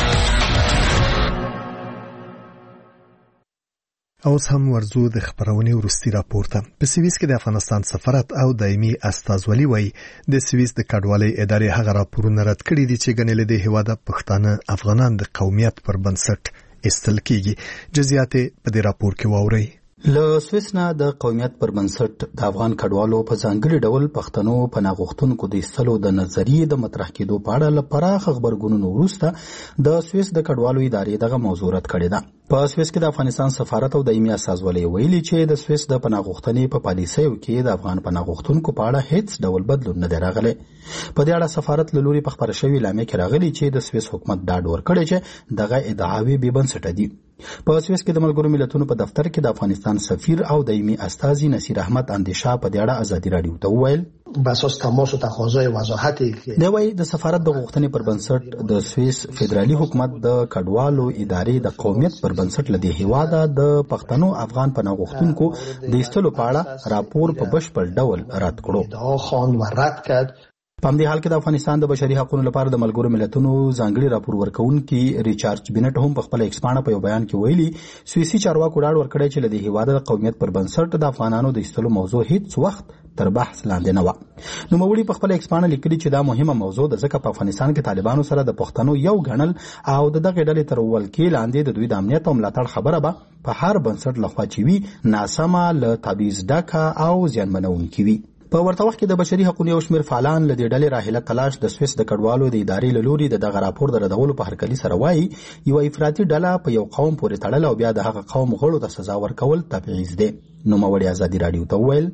اوس هم ورزو د خبرونې ورستي راپورته. په سویس کې د افغانستان سفارت او دایمي استازولي وایي د سویس د کډوالۍ ادارې هغه راپورونه رد کړي دي چې ګڼل دي هیواده پښتانه افغانان د قومیت پر بنسټ استل کیږي. جزئیات په دې راپور کې واورئ. له سویس نه د قومیت پر بنسټ د افغان کډوالو په ځانګړي ډول پښتنو پناه غوښتونکو د ایستلو د نظریې د مطرح کېدو په اړه له پراخه غبرګونونو وروسته د سویس د کډوالو ادارې دغه موضوع رد کړې ده. په سویس کې د افغانستان سفارت او دایمي استازولي ویلي چې د سویس د پناه غوښتنې په پالیسیو کې د افغان پناه غوښتونکو په اړه هیڅ ډول بدلون نه دی راغلی. په دې اړه سفارت له لوري په خبره شوې اعلامیه کې راغلي چې د سویس حکومت ډاډ ورکړی چې دغه ادعاوې بې بنسټه دي. په سویس کې د ملګرو ملتونو په دفتر کې د افغانستان سفیر او دایمي استازي نصیر احمد اندیشا په دې اړه ازادي راډیو ته وویل بساس تماس و تقاضای وضاحتی دی وایي د سفارت د غوښتنې پر بنسټ د سویس فدرالي حکومت د کډوالو ادارې د قومیت پر بنسټ لدی هیواده د پښتنو افغان پناه غوښتونکو د ایستلو په اړه راپور په بشپړ ډول رد کړو. دا خان و رد کرد. په همدې حال کې د افغانستان د بشري حقوقو لپاره د ملګرو ملتونو ځانګړي راپور ورکوونکي ریچارډ بینټ هم په خپل ایکس پاڼه په یو بیان کې ویلي سویسي چارواکو ډاډ ورکړی چې له دې هیواده د قومیت پر بنسټ د افغانانو د ایستلو موضوع هیڅ وخت تر بحث لاندې نه و. نوموړي په خپل ایکس پاڼه لیکلي چې دا مهمه موضوع ده ځکه په افغانستان کې طالبانو سره د پښتنو یو ګڼل او د دغه ډلې تر ولکې لاندې د دوی د امنیت او ملاتړ خبره به په هر بنسټ لخوا چې وي ناسمه له تبعیض ډکه او زیانمنونکې وي. په ورته وخت کې د بشري حقوقو یو شمېر فعالان له دې ډلې راهیله تلاش د سویس د کډوالو د ادارې له لوري د دغه راپور د ردولو په هرکلي سره وایي یوه افراطي ډله په یو قوم پورې تړل او بیا د هغه قوم غړو ته سزا ورکول تبعیض دی. نوموړي ازادي راډیو ته وویل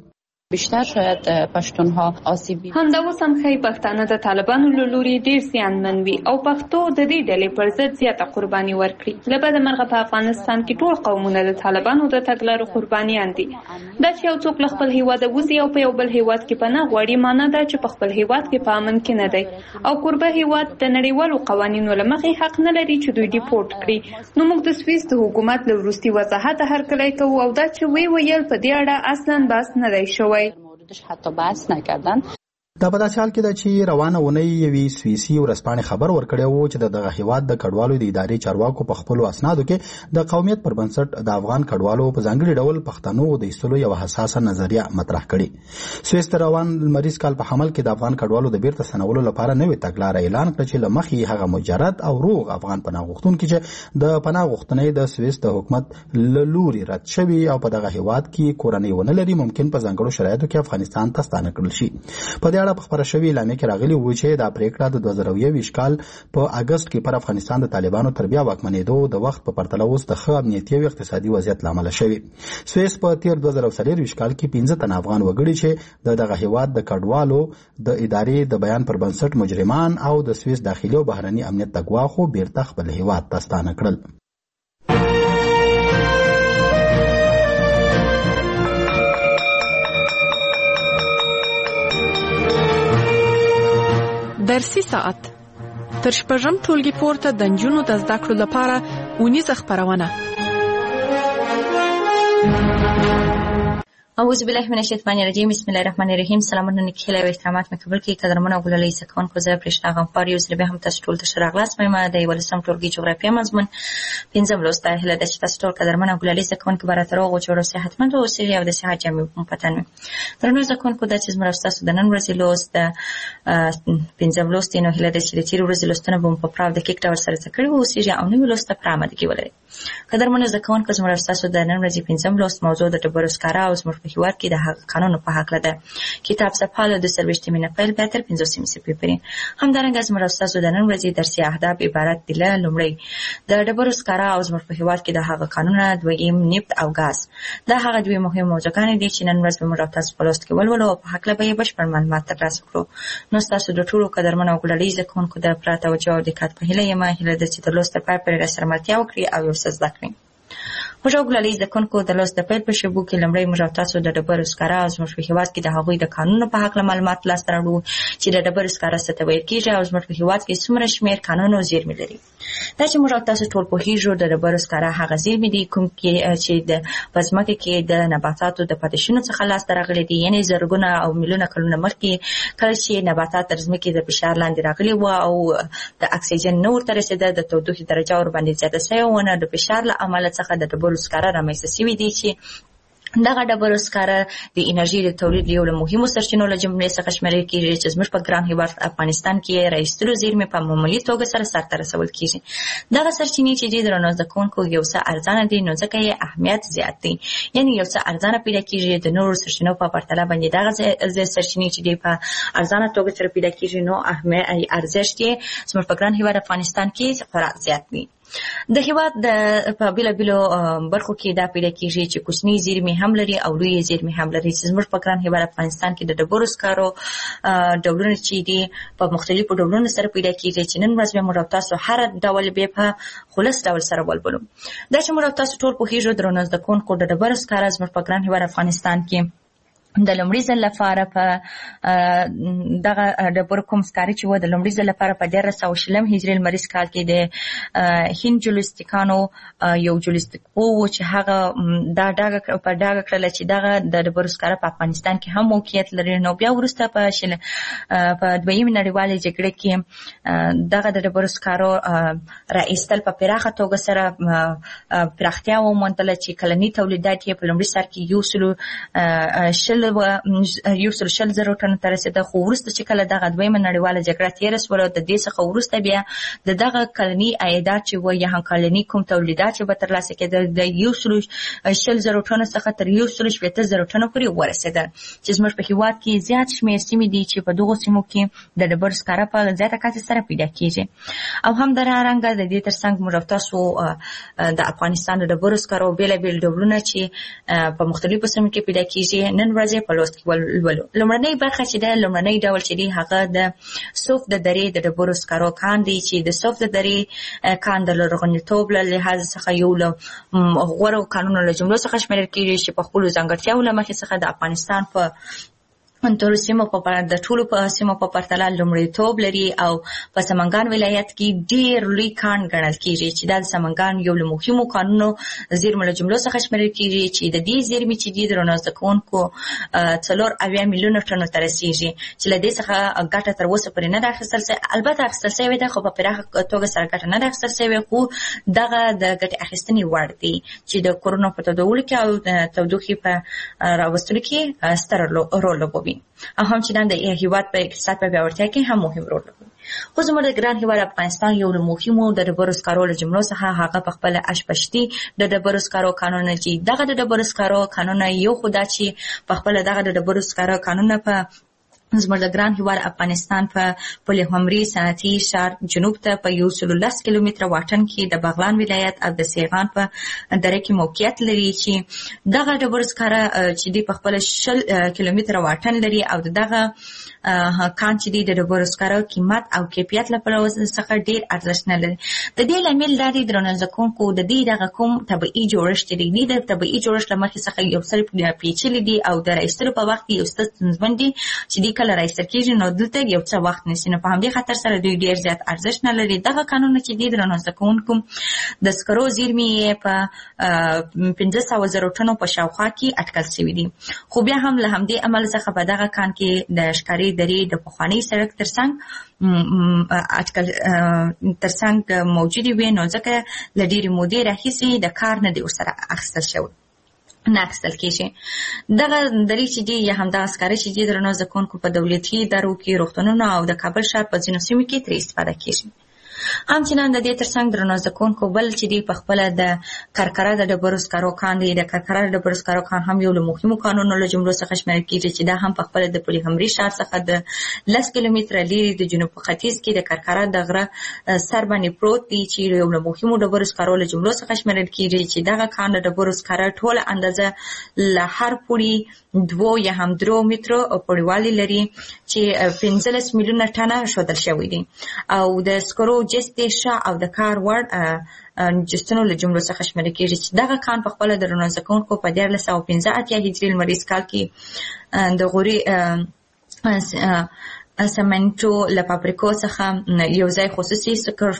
بیشتر شاید پښتونها آسیب ویني. همدا اوس هم ښایي پښتانه د طالبانو له لوري ډېر زیانمن وي او پښتو د دې ډلې پر ضد زیاته قرباني ورکړي. له بده مرغه په افغانستان کې ټول قومونه د طالبانو د تګلارو قربانیان دي. دا چې یو څوک له خپل هیواده وځي او په یو بل هیواد کې پناه غواړي معنی دا چې په خپل هیواد کې په امن کې نه دی او کوربه هیواد د نړیوالو قوانینو له مخې حق نه لري چې دوی ډیپورټ کړي. نو موږ د سویس د حکومت له وروستي وضاحت هرکلی کوو او دا چې وی ویل په دې اړه اصلا بحث نه دی شوی. حتی بحث نکردن. دا په داسې حال کې ده چې روانه ونې یوې سویسي ورځپاڼې خبر ورکړی و چې د دغه هیواد د کډوالو د ادارې چارواکو په خپلو اسنادو کې د قومیت پر بنسټ د افغان کډوالو په ځانګړي ډول پښتنو د ایستلو یو حساسه نظریه مطرح کړې. سویس د روان لمریز کال په حمل کې د افغان کډوالو د بیرته ستنولو لپاره نوې تګلاره اعلان کړه چې له مخې هغه مجرد او روغ افغان پناه غوښتونکي چې د پناه غوښتنې د سویس د حکومت له لوري رد شوي او په دغه هیواد کې کورنۍ ونه لري ممکن په ځانګړو شرایطو کې افغانستان ته ستانه کړل شي. په دې اړه په خبره شوې اعلامیه کې راغلي و چې دا پریکړه د دوه زره یوویشت کال په اگست کې پر افغانستان د طالبانو تر بیا واکمنېدو د وخت په پرتله اوس د ښه امنیتي او اقتصادي وضعیت له امله شوې. سویس په تیر دوه زره څلرویشت کال کې پنځه تنه افغان وګړي چې د دغه هیواد د کډوالو د ادارې د بیان پر بنسټ مجرمان او د سویس داخلي او بهرني امنیت ته ګواښ و بیرته خپل هیواد ته ستانه کړل. درسي ساعت تر شپږم ټولګي پورته د نجونو د زده کړو لپاره اونیزه خپرونه. اعوذ بالله من الشیطان الرجیم. بسم الله الرحمن الرحیم. سلامونه نکهله او احترامات مې قبول کړئ. قدرمن او ګلالي سکون کو زه پرشتہ غفار یو زره به هم تاسو ټول ته شراغلاس مې د ولسم ټولګي جغرافیه مضمون پنځم لوست هله د تاسو ټول قدرمن او ګلالي سکون کو براتر او جوړو صحتمند او سری او د صحت جامع پتن درنو سکون کو د چې زموږ تاسو د نن ورځې لوست د پنځم لوست نو هله د چې تیر ورځې لوستنه بم په پراو د کیک ټاور سره تکړه او سری او نو لوست په آمد کې ولري. قدرمن سکون کو زموږ تاسو د نن ورځې پنځم لوست موضوع د ټبرسکارا او زموږ په هیواد کې د قانون په حق لده. کتاب صفحه د سروشت من فعل به تر پنځوسم سپې پرې همدارنګه زموږ استاد د نن ورځې درسي اهداف عبارت دي له لومړی د ډبرو سکاره او زموږ په هیواد کې د هغه قانونونه دویم نفت او غاز. دا هغه دوی مهم موضوعګان دي چې نن ورځ به موږ تاسو په لوست کې ولولو او په حق لبه یې بشپړ معلومات ترلاسه کړو. نو تاسو د ټولو قدرمن او ګلالي ځکونکو د پراته او جواب دقت په هله یې ما هله د چې د لوست په پای سره ملتیا وکړي او یو څه زده کړئ. موږ ګلالي ځکونکو د لوست په په شبو کې لمړی موږ تاسو د ډبرو سکاره او زموږ په هیواد کې د هغوی د قانونو په حق معلومات لاس راوړو چې د ډبرو سکاره څه ته ویل کېږي او زموږ په هیواد کې څومره شمېر قانون او زیرمې لري. دا چې موږ تاسو ټول په هیجو د ډبرو سکاره هغه زیرمې دي کوم کې چې د پزماکه کې د نباتاتو د پاتېشونو څخه لاس راغلي دي یعنی زرګونه او میلیونه کلونه مخکې کله چې نباتات تر ځمکې د فشار لاندې راغلي و او د اکسیجن نور تر رسیده د تودوخې درجه ور باندې زیاته شوې و نه د فشار له امله څخه د ډبرو سکاره رامنځته شوي دي چې دغه ډبرو سکاره د انرژي د تولید یو له مهمو سرچینو له جملې څخه شمیرل کېږي چې زموږ په ګران هیواد افغانستان کې راایستلو زیرمې په معمولي توګه سره سرته رسول کېږي. دغه سرچینې چې د درنو ځکونکو یو څه ارزانه دي نو ځکه یې اهمیت زیات دی یعنی یو څه ارزانه پیدا کېږي د نورو سرچینو په پرتله باندې دغه سرچینې چې د په ارزانه توګه سره پیدا کېږي نو اهمیت ارزښت یې زموږ په ګران هیواد افغانستان کې خورا زیات دی. د هیواد د په بیلابیلو برخو کې دا پیدا کېږي چې کوچني زیرمې هم لري او لوی زیرمې هم لري چې زموږ په ګران هیواد افغانستان کې د ډبرو سکارو ډولونه چې دي په مختلفو ډولونو سره پیدا کېږي چې نن ورځ به موږ تاسو هر ډول به په خلاص ډول سره ولولو. دا چې موږ تاسو ټول په هیجو درنو ځکونکو د ډبرو سکاره زموږ په ګران هیواد افغانستان کې د لومړي ځل لپاره په دغه ډبرو کوم سکاره چې و د لومړي ځل لپاره په ډېر سو شلم هجري لمریز کال کې د هند جولستیکانو یو جولستیک وو چې هغه دا ډاګه په ډاګه کړل چې دغه د ډبرو سکاره په افغانستان کې هم موقعیت لري. نو بیا وروسته په شل په دویمه نړیواله جګړه کې دغه د ډبرو سکارو راایستل په پراخه توګه سره پراختیا وموندله چې کلنی تولیدات یې په لومړي سر کې یو سلو شل یو سل شل زره ټن ته رسیده خو وروسته چې کله دغه دویمه نړیواله جګړه تېره شوله د دې څخه وروسته بیا د دغه کلني عایدات چې وایي یا هم کلني کوم تولیدات چې به ترلاسه کېدل د یو سل شل زره ټنو څخه تر یو سل شپېته زره ټنو پورې ورسېدل چې زموږ په هیواد کې زیات شمېر سیمې دي چې په دغو سیمو کې د ډبرو سکاره په زیاته کچه سره پیدا کېږي او همدارنګه د دې ترڅنګ موږ تاسو د افغانستان د ډبرو سکارو بېلابېل ډولونه چې په مختلفو سیمو کې پیدا کېږي نن ورځ واضح په لوست کې ولولو. لومړنۍ برخه چې د لومړنۍ ډول چې دی هغه د صوف د درې د ډبرو سکرو کان دی چې د صوف د درې کان د لرغونتوب له لحاظ څخه یو له غوره کانونو له جملو څخه شمیرل کېږي چې په خپلو ځانګړتیاوو له مخې څخه د افغانستان په انټول سیمو په د ټولو په سیمو په پرتله لومړیتوب لري او په سمنګان ولایت کې ډېر لوی کان ګڼل کېږي چې د سمنګان یو له مهمو کانونو زیرمو له جملو څخه شمیرل کېږي چې د دې زیرمې چې دي د رانازده کوونکو څلور اویا میلیونه ټنو ته رسیږي چې له دې څخه ګټه تر اوسه پورې نه ده اخیستل سوې. البته اخیستل سوې ده خو په پراخه توګه سره ګټه نه ده اخیستل سوې، خو دغه د ګټې اخیستنې وړ دی چې د کورونو په تودولو کې او د تودوخې په راوستلو کې ستر رول لوبوي او همچنان د هیواد په اقتصاد په پیاوړتیا کې هم مهم رول لوبوي. خو زموږ د ګران هیواد افغانستان یو له مهمو د ډبرو سکرو له جملو څخه هغه په خپل اشپشتي د ډبرو سکرو قانون چې دغه د ډبرو سکرو قانون یو خدا چې په خپل دغه د ډبرو سکرو قانون په زموږ د ګران هیواد افغانستان په پلهمري صنعتي ښار جنوب ته په یو سل لس کیلومتره واټن کې د بغلان ولایت او د سیغان په دره کې موقعیت لري چې دغه ډبرو سکرو چې دی په خپل شل کیلومتره واټن لري او دغه کان چې دی د ډبرو سکرو قیمت او کیفیت لپاره څخه ډیر ارزښت نه لري. د دې لامل دا دی درنه کوونکو د دې دغه کوم طبيعي جوړښت دی د طبيعي جوړښت لمخې څخه یو څه پیچلي دی او د راایستلو په وخت یو څه ستونزمن چې دی کله راایستل کېږي نو دلته یو څه وخت نیسي. نو په همدې خاطر سره دوی ډیر زیات ارزښت نه لري. دغه قانون چې دی درنه کوونکو د سکرو زیرمې په پنځه سوه زره ټنو په شاوخوا کې اټکل شوي دي. خو بیا هم له همدې عمل څخه په دغه کان کې د ښکاري درې د پخواني سړک ترڅنګ اټکل ترڅنګ موجودې وي نو ځکه له ډېرې مودې راهیسې د کار نه دی ورسره اخیستل شوی نه اخیستل کېږي. دغه درې چې دي یا همدغه سکاره چې دي درنو زده کوونکو په دولتي ادارو کې روغتونونو او د کابل ښار په ځینو سیمو کې ترې استفاده کېږي. همچنان د دې ترڅنګ درنو زده کوونکو بل چې دی په خپله د کرکره د ډبرو سکرو کان دی. د کرکره د ډبرو سکرو کان هم یو له مهمو کانونو له جملو څخه شمیرل کېږي چې دا هم په خپله د پلهمري ښار څخه د لس کیلومتره لرې د جنوب په ختیځ کې د کرکره د غره سر باندې پروت دی چې یو له مهمو ډبرو سکرو له جملو څخه شمیرل کېږي چې دغه کان د ډبرو سکرو ټوله اندازه له هر پوړي دوه یا هم درو مترو پوړیوالی لري چې پنځلس میلیونه ټنه ښودل شوی دی او د سکرو جست شا او د کار وړ جستونو له جملو څخه شمیرل کېږي چې دغه کان په خپله د رانازده کوونکو په دیارلس سوه پنځه اتیا هجري لمریز کال کې د غوري سمنټو له فابریکو څخه یو ځای خصوصي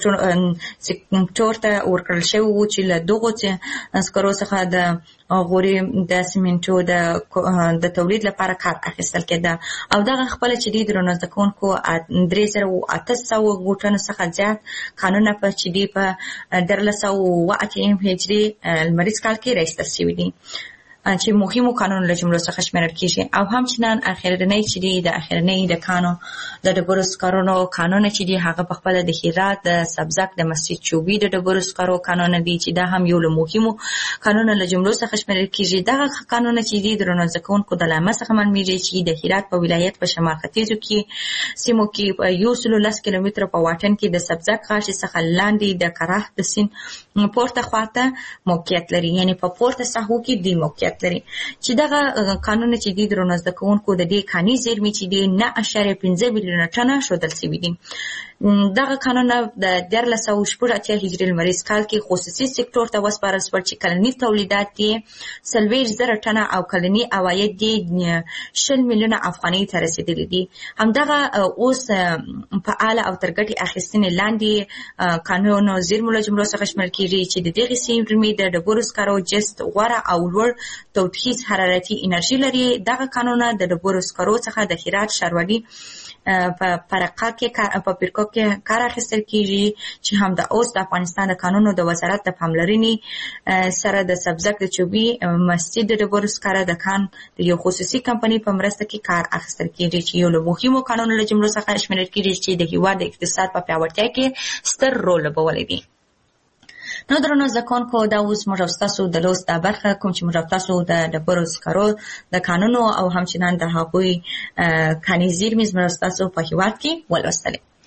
سکتور ته ورکړل شوی و چې له دغو سکرو څخه د غوري د سمنټو د تولید لپاره کار اخیستل کېده او دغه خپله چې دی د رانازده کوونکو درې زره اته سوه ټنو څخه زیات کانونه په چې دی په دیارلس سوه اوه اتیا هجري لمریز کال کې راایستل شوي دي چې مهمو قانون له جملو څخه شمیرل کېږي. او همچنان اخرنۍ چې دی د اخرنۍ د کانو د ډبرو سکرو قانون چې دی هغه په خپله د هرات د سبزک د مسجد چوبي د ډبرو سکرو قانون دی چې دا هم یو له مهمو قانون له جملو څخه شمیرل کېږي. دغه قانون چې دی د رانازده کوونکو د لامه څخه معلومیږي چې د هرات په ولایت په شمال ختیځو کې سیمو کې یو سل لس کیلومتره په واټن کې د سبزک غاښې څخه لاندې د کراه د سیند پورته خواته موقعیت لري، یعنی په پورته ساحو کې دی موقعیت لري چې دغه قانون چې دی د رانازده کوونکو د دې کاني زیرمې چې دی نه اعشاریه پنځه میلیونه ټنه ښودل شوي دي. دغه قانون د دیارلس سوه شپږ اتیا هجري لمریز کال کې خصوصي سکتور ته وسپارل شول چې کلني تولیدات یې څلوېښت زره ټنه او کلني عواید یې شل میلیونه افغانۍ ته رسېدلي دي. همدغه اوس فعاله او تر ګټې اخیستنې لاندې قانونو زیرمو له جملو څخه شمیرل کېږي چې د دغې سیمې د ډبرو سکرو جست غوره او لوړ تودوخیز حرارتي انرژي لري. دغه قانون د ډبرو سکرو څخه د هرات ښاروالي په پرقه کې په پیرکو کې کار اخیستل کېږي چې هم د اوس د افغانستان د قانونو د وزارت د پاملرنې سره د سبزک د چوبي مسجد د ډبرو سکرو د کان د یو خصوصي کمپنۍ په مرسته کې کار اخیستل کېږي چې یو له مهمو قانونو له جملو څخه شمیرل کېږي چې د هېواد د اقتصاد په پیاوړتیا کې ستر رول لوبولی دی. نو درنو زده کوونکو دا اوس موږ او ستاسو د لوست دا برخه کوم چې موږ او تاسو د ډبرو سکرو د قانونو او همچنان د هغوی کاني زیرمې موږ او ستاسو په هېواد کې ولوستلې.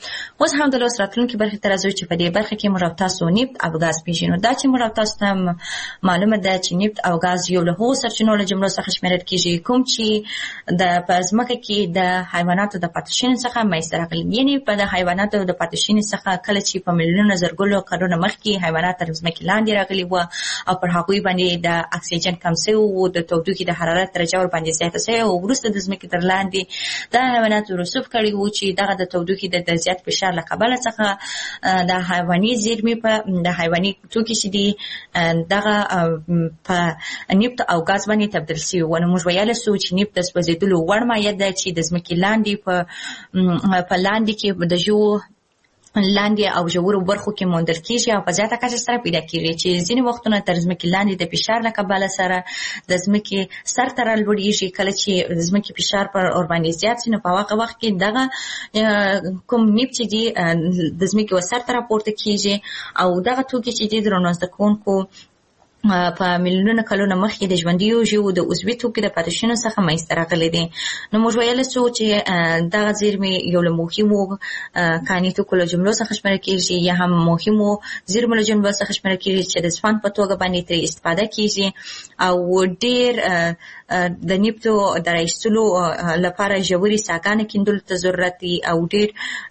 اوس هم د لوس راتلونکي برخې ته راځو چې په دې برخه کې موږ تاسو نفت او غاز پیژنو. دا چې موږ تاسو ته معلومه ده چې نفت او غاز یو له هغو سرچینو له جملو څخه شمیرل کیږي کوم چې د پزماکه کې د حیواناتو د پاتشین څخه مېسته راغلي. یعنی په د حیواناتو د پاتشین څخه کله چې په میلیونونو زرګونو کلونو مخکې حیوانات تر ځمکې لاندې راغلي وو او پر هغوی باندې د اکسیجن کم شوی وو، د تودوخې د حرارت درجه ور باندې زیاته شوې او وروسته د ځمکې تر لاندې د حیواناتو رسوب کړي وو چې دغه د تودوخې د زیات فشار له کبله څخه د حیواني زیرمې په د حیواني توکي چې دي دغه په نفت او غاز باندې تبدیل شوي وو. نو موږ ویلی سو چې نفت د سوځېدلو وړ مایع ده چې د ځمکې لاندې په په لاندې کې د ژوو لاندې او ژورو برخو کې موندل کیږي او په زیاته کچه سره پیدا کیږي چې ځینې وختونه تر ځمکې لاندې د فشار له کبله سره د ځمکې سر ته رالوړېږي. کله چې د ځمکې فشار پر اور باندې زیات شي نو په هغه وخت کې دغه کوم نفت چې دي د ځمکې و سر ته راپورته کیږي او دغه توکي چې دي درنو زده کوونکو په میلیونونو کلونو مخکې د ژوندیو ژوو د عضوي توکو د پاتشینو څخه منځته راغلي دي. نو موږ ویلی سو چې دغه زیرمې یو له مهمو کاني توکو له جملو څخه شمیرل کېږي یا هم مهمو زیرمو له جملو څخه شمیرل کېږي چې د سفن په توګه باندې ترې استفاده کېږي او ډېر د نفتو د رایستلو لپاره ژورې څاګانې کیندلو ته ضرورت دي او ډېر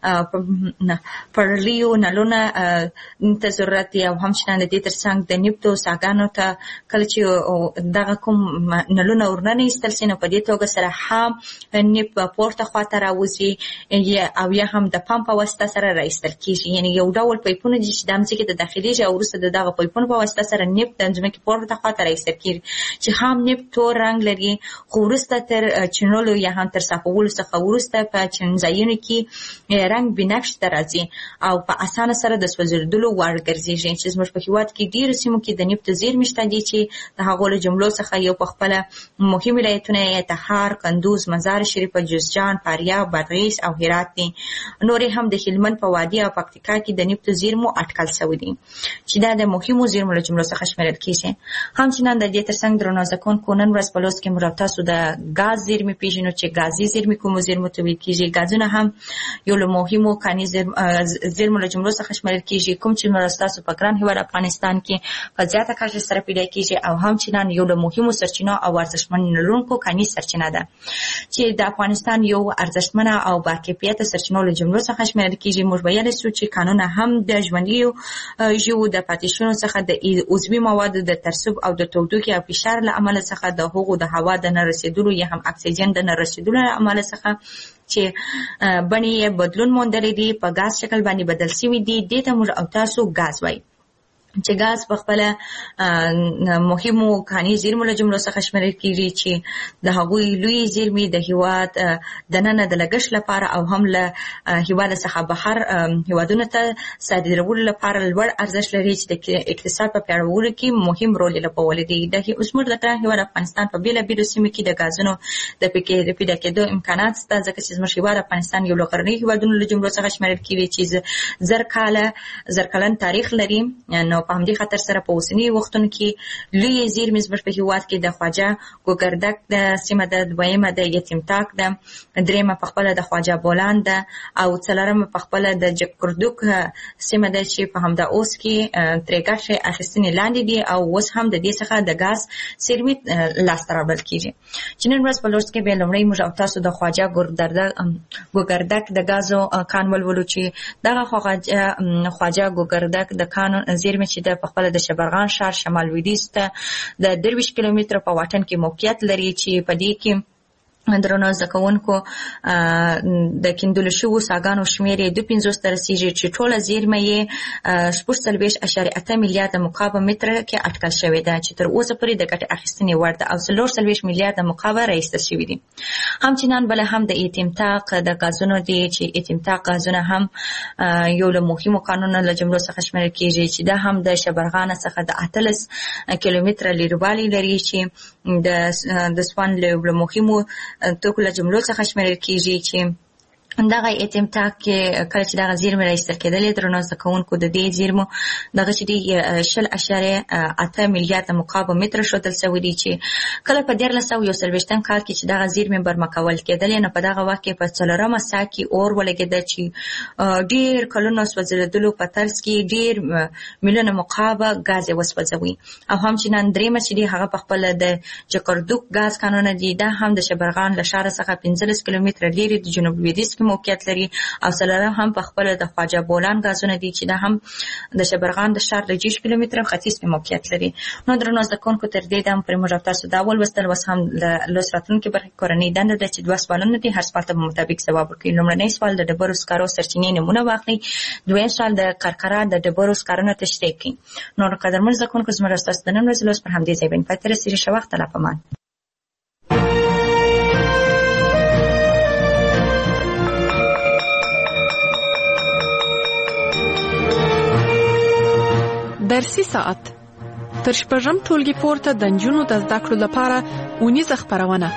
پړلیو نلونه ته ضرورت دي او همچنان د دې تر څنګ د نفتو څاګانو ته کله چې دغه کوم نلونه ورننه ایستل شي نو په دې توګه سره هم نفت پورته خواته راوځي او یا هم د پمپ په واسطه سره راایستل کېږي. یعنې یو ډول پیپونه دي چې د ځمکې ته داخلېږي او وروسته د دغه پیپونو په واسطه سره نفت د ځمکې پورته خواته راایستل کېږي چې هم نفت تور رنګ لري خو وروسته تر چینولو یا هم تر صافولو څخه وروسته په چینځایونو کې رنګ بنفش ته راځي او په اسانه سره د سوځېدلو وړ ګرځېږي چې زموږ په هېواد کې ډېرو سیمو کې د نفت زیرمې شته دي چې د هغو له جملو څخه یو په خپله مهم ولایتونه یې تخار، کندوز، مزار شریف، جوزجان، فاریاب، بادغیس او هرات دي. نورې هم د هلمند په وادي او پکتیکا کې د نفتو زیرمو اټکل شوي دي چې دا د مهمو زیرمو له جملو څخه شمیرل کېږي. همچنان د دې تر څنګ درنو زده کوونکو نن ورځ په لوست کې موږ تاسو د غاز زیرمې پیژنو چې غازي زیرمې کومو زیرمو ته ویل کېږي. غازونه هم یو له مهمو کاني زیرمو له جملو څخه شمیرل کېږي کوم چې موږ تاسو په ګران هېواد افغانستان کې په زیاته کچه سره پیدا کېږي او همچنان یو له مهمو سرچینو او ارزښتمن لرونکو کاني سرچینه ده چې د افغانستان یو ارزښتمنه او باکیفیته سرچینو له جملو څخه شمیرل کېږي. موږ ویلی سو چې کانونه هم د ژوندیو ژوو د پاتشونو څخه د عضوي موادو د ترسب او د تودوخې او فشار له امله څخه د هغو د هوا د نه رسېدلو یا هم اکسیجن د نه رسېدلو له امله څخه چې بڼې یې بدلون موندلی دي په غاز شکل باندې بدل شوي دي. دې ته موږ او تاسو غاز وایي چې غاز په خپله مهمو کاني زیرمو له جملو څخه شمیرل کېږي چې د هغوی لویې زیرمې د هېواد دننه د لګښت لپاره او هم له هېواده څخه بهر هېوادونو ته صادرولو لپاره لوړ ارزښت لري چې د اقتصاد په پیاوړولو کې مهم رول یې لوبولی دی. د زموږ د ګران هېواد افغانستان په بېلابېلو سیمو کې د غازونو د پیدا کېدو امکانات شته ځکه چې زموږ هېواد افغانستان یو له غرنیو هېوادونو له جملو څخه شمیرل کېږي چې زر کاله زر کلن تاریخ لري. نو په همدې خاطر سره په اوسنیو وختونو کې لویې زیرمې زموږ په هېواد کې د خواجه ګوګردک د سیمه ده، دویمه د یتیم تاک ده، درېیمه په خپله د خواجه بولان ده او څلورمه په خپله د جکردوک سیمه ده چې په همدا اوس کې ترې ګټې اخیستنې لاندې دي او اوس هم د دې څخه د غاز زیرمې لاسته راوړل کېږي. چې نن ورځ په لوست کې بیا لومړی موږ او تاسو د خواجه ګوګردک د غازو کان ولولو چې دغه خواجه ګوګردک د کان زیرمې چې د خپل د شبرغان ښار شمال لویدیځ ته د درویشت کیلومتره په واټن کې موقعیت لري چې په دې کې درنو زده کوونکو د کیندلو شویو څاګانو شمېر یې دوه پنځوس ته رسېږي چې ټوله زیرمه یې شپږ څلوېښت اعشاریه اته میلیارده مکعب متره کې اټکل شوې ده چې تر اوسه پورې د ګټې اخیستنې وړ ده او څلور څلوېښت میلیارده مکعب راایستل شوي دي. همچنان بله هم د یتیم تاق د غازونو دي چې یتیم تاق غازونه هم یو له مهمو کانونو له جملو څخه شمیرل کېږي چې دا هم د شبرغان څخه د اتلس کیلومتره لیروالی لري چې د د سوان له مهمو توکو له جملو څخه شمیرل کېږي چې دغه اتمتاک کې کله چې دغه زیرمې راایستل کېدلې درنو زده کوونکو د دې زیرمو دغه چې دی شل اعشاریه اته میلیارډ مکعب متر ښودل شوي دي چې کله په دیارلس سوه یو څلوېښتم کال کې چې دغه زیرمې برمکول کېدلې نو په دغه وخت کې په څلورمه ساه کې اور ولګېده چې ډېر کلونه سوځېدلو په ترڅ کې ډېر میلیونه مکعب ګاز یې وسوځوي او همچنان درېیمه چې دی هغه په خپله د جکردوک ګاز کانونه دي دا هم د شبرغان له ښاره څخه پنځلس کیلومتره لرې د جنوب لویدیځ کې موقعیت لري او څلورم هم په خپله د خواجه بولان ګازونه دي چې دا هم د شبرغان د ښار له جیش کیلومتره ختیځ کې موقعیت لري. نو درنو زده کوونکو تر دې دم پرې موږ تاسو دا ولوستل اوس هم له لوست راتلونکي برخې کورنۍ دنده ده چې دوه سوالونه دي هر سوال ته په مطابق ځواب ورکړئ. لومړنی سوال د ډبرو سکارو سرچینې نومونه واخلئ. دویم سوال د کرکره د ډبرو سکارونه تشریح کړئ. نو قدرمن زده کوونکو زموږ ستاسو د نن ورځې لوست پر همدې ځای باندې پای ته رسېږي. ښه وخت الله پامان. درسي ساعت تر شپږم ټولګي پورته د نجونو د زده کړو لپاره اونیزه خپرونه.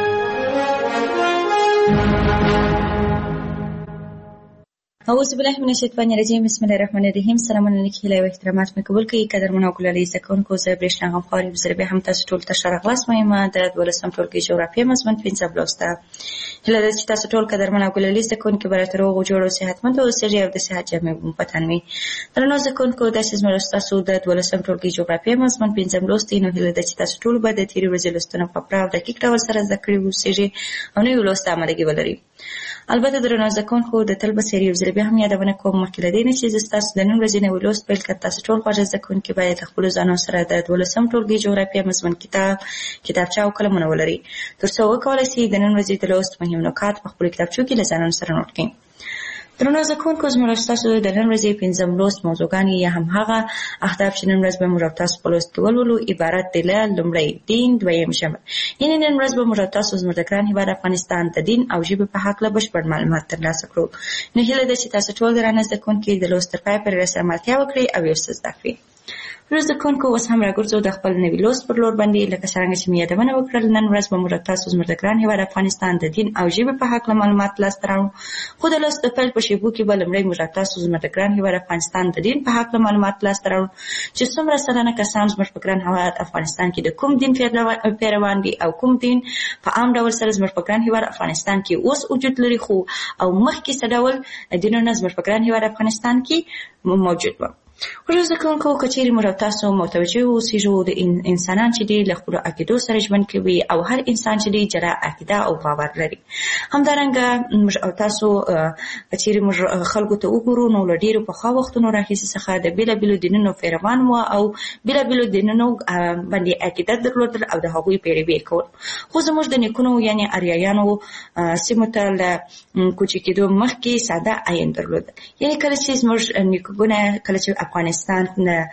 اعوذ بالله من الشیطان الرجیم. بسم الله الرحمن الرحیم. سلامونه علیکم و احترامات مې قبول کړئ. قدرمنو او ګلالي زده کوونکو زه برېښنا غمخواري بزرې بیا هم تاسو ټول ته ښه راغلاست وایم. د دولسم ټولګي جغرافیه مضمون پنځم لوست ده. هیله ده چې تاسو ټول قدرمن او ګلالي زده کوونکي به راته روغ جوړ او صحتمند اوسئ او د صحت جامې مو په تن وي. درنو زده کوونکو داسې زموږ ستاسو د دولسم ټولګي جغرافیه مضمون پنځم لوست دی. نو هیله ده چې تاسو ټول به د تېرې ورځې لوستونه په پوره او دقیق ډول سره زده کړي اوسئ او نوي لوست آمادګي ولرئ. البته درنو زده کوونکو د تل به سری یو ځل بیا هم یادونه کوم مخکې له دې نه چې زه ستاسو د نن ورځې نوی لوست پیل کړم. تاسو ټول خوږ زده کوونکي باید له خپلو ځانونو سره د دولسم ټولګي جغرافیه مضمون کتاب کتابچه او قلمونه ولرئ تر څو وکولی شئ د نن ورځې د لوست مهم نکات په خپلو کتابچو کې له ځانونو سره نوټ کړئ. درنو زده کوونکو زموږ ستاسو د نن ورځې پنځم لوست موضوعګانې یا هم هغه اهداف چې نن ورځ به موږ تاسو په لوست کې ولولو عبارت دي له لومړی دین، دویم ژبه. یعنې نن ورځ به موږ تاسو زموږ د ګران هېواد افغانستان د دین او ژبې په هکله بشپړ معلومات ترلاسه کړو. نو هیله ده چې تاسو ټول درانه زده کوونکي د لوست تر پایه پورې راسره ملتیا وکړئ او یو څه زده کړئ. ورځ زده کوونکو اوس هم راګرځو د خپل نوي لوست پر لور باندې. لکه څرنګه چې مې یادونه وکړل نن ورځ به موږ تاسو زموږ د ګران هېواد افغانستان د دین او ژبې په هکله معلومات لاسته راوړو. خو د لوست د پیل په شېبو کې به لومړی موږ تاسو زموږ د ګران هېواد افغانستان د دین په هکله معلومات لاسته راوړو چې څومره سلنه کسان زموږ په ګران هېواد افغانستان کې د کوم دین پیروان دي او کوم دین په عام ډول سره زموږ په ګران هېواد افغانستان کې اوس وجود لري خو او مخکې څه ډول دینونه زموږ په ګران هېواد افغانستان کې موجود وو. ورځ زده کوونکو که چیرې موږ تاسو متوجه اوسېږو د انسانان چې دي له خپلو عقیدو سره ژوند کوي او هر انسان چې دی جلا عقیده او باور لري. همدارنګه موږ او تاسو که چیرې موږ خلکو ته وګورو نو له ډېرو پخوا وختونو راهیسې څخه د بېلابېلو دینونو پیروان وو او بېلابېلو دینونو باندې عقیدت درلودل او د هغوی پیروي کول. خو زموږ د نیکونو یعنې اریایانو سیمو ته له کوچې کېدو مخکې ساده عین درلود. یعنې کله چې زموږ نیکونه کله چې افغانستان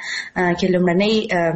کې لومړنۍ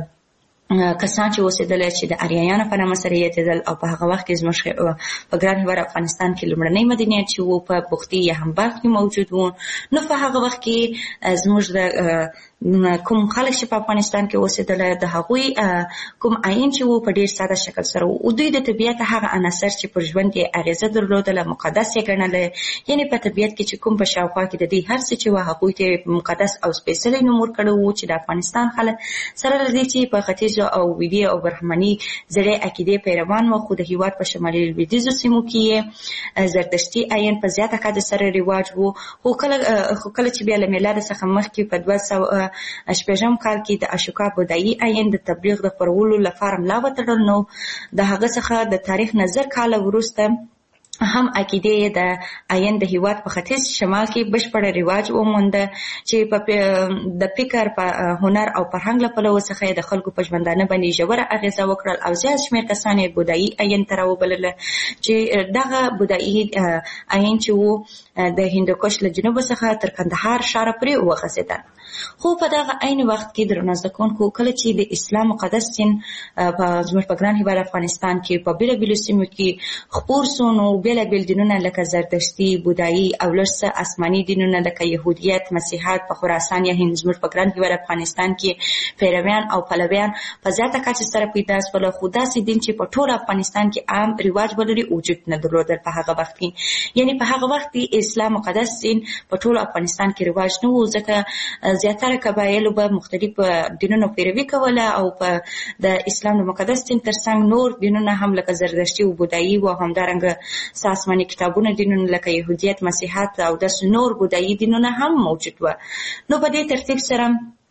کسان چې اوسېدل چې د اریایانو په نامه سره یادېدل او په هغه وخت کې زموږ په ګران هېواد افغانستان کې لومړنۍ مدنیت چې وو په بختي یا هم بلخ کې موجود وو. نو په هغه وخت کې زموږ د کوم خلک چې په افغانستان کې اوسېدل د هغوی کوم عین چې وو په ډېر ساده شکل سره وو. دوی د طبیعت هغه عناصر چې پر ژوند یې اغېزه درلودله مقدس یې ګڼله. یعنې په طبیعت کې چې کوم په شاوخوا کې د دوی هر څه چې وو هغوی ته مقدس او سپېڅلی نوم ورکړی وو چې د افغانستان خلک سره له دې چې په ختیځ او ویدي او برهمني زړې عقیدې پیروان وو خو د هېواد په شمالي لویدیځو سیمو کې یې زردشتي عین په زیاته کچه سره رواج وو. خو کله خو کله چې بیا له میلاده څخه مخکې په دوه سوه شپږم کال کې د اشوکا بودایي عین د تبلیغ د خپرولو لپاره ملا وتړل. نو د هغه څخه د تاریخ نه زر کاله وروسته هم عقیدې د عین د هېواد په ختیځ شمال کې بشپړ رواج ومونده چې په د فکر په هنر او فرهنګ له پلوه څخه یې د خلکو په ژوندانه باندې ژوره اغېزه وکړل او زیات شمېر کسان یې بودایي عین ته راوبلله چې دغه بودایي عین چې وو د هندوکش له جنوبه څخه تر کندهار ښاره پورې وغځېدل. خو په دغه عین وخت کې درنو زده کوونکو کله چې د اسلام مقدس دین په زموږ په ګران هېواد افغانستان کې په بېلابېلو سیمو کې خپور سو نو بیلابیل دینونه لکه زردشتي، بودایي او لږ آسماني دینونه لکه يهودیت، مسیحیت په خراسان یا هند زموږ په ګران هېواد افغانستان کې پیرویان او پلویان په زیاته کچه سره پیدا شول، خو داسې دین چې په ټول افغانستان کې عام رواج ولري وجود نه درلودل په هغه وخت کې. یعنی په هغه وخت کې اسلام مقدس دین په ټول افغانستان کې رواج نه و، ځکه زیاتره قبایلو به مختلف دینونو پیروي کوله او په د اسلام مقدس دین ترڅنګ نور دینونه هم لکه زردشتي او بودایي او همدارنګه آسماني کتابونه دینونه لکه يهودیت، مسیحیت او د نور بودایي دینونه هم موجود و. نو په دې ترتیب سره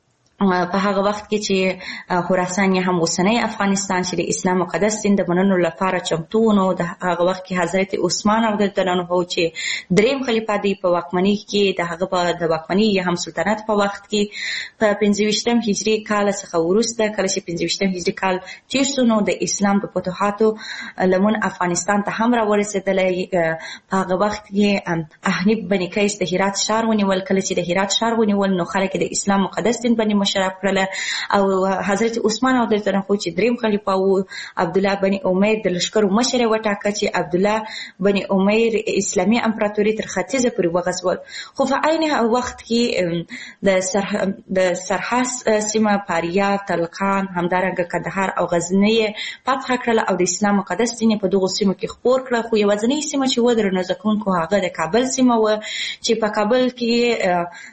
په هغه وخت کې چې خراسان یا هم اوسنی افغانستان چې د اسلام مقدس دین د منلو لپاره چمتو و، د هغه وخت کې حضرت عثمان رضی الله عنه چې دریم خلیفه دی په واکمنۍ کې د هغه په د واکمنۍ یا هم سلطنت په وخت کې په پنځه ویشتم هجري کال څخه وروسته کله چې پنځه ویشتم هجري کال تیر شو نو د اسلام د فتوحاتو لمن افغانستان ته هم راورسېدلی. په هغه وخت کې احنیف بني قیس د هرات ښار ونیول. کله چې د هرات ښار ونیول نو خلک د اسلام مقدس دین باندې مشرف کړل او حضرت عثمان رضی الله عنه چې دریم خلیفہ او عبد الله بن امیر د لشکرو مشر وټاکه چې عبد الله بن امیر اسلامي امپراتوري تر ختیځه پورې وغځول. خو په عین وخت کې د سرح د سرحس سیمه فاریاب، تلقان، همدارنګه کندهار او غزنی فتح کړل او د اسلام مقدس دین په دغه سیمو کې خپور کړ. خو یوازینی سیمه چې ودر نه ځکونکو هغه د کابل سیمه و چې په کابل کې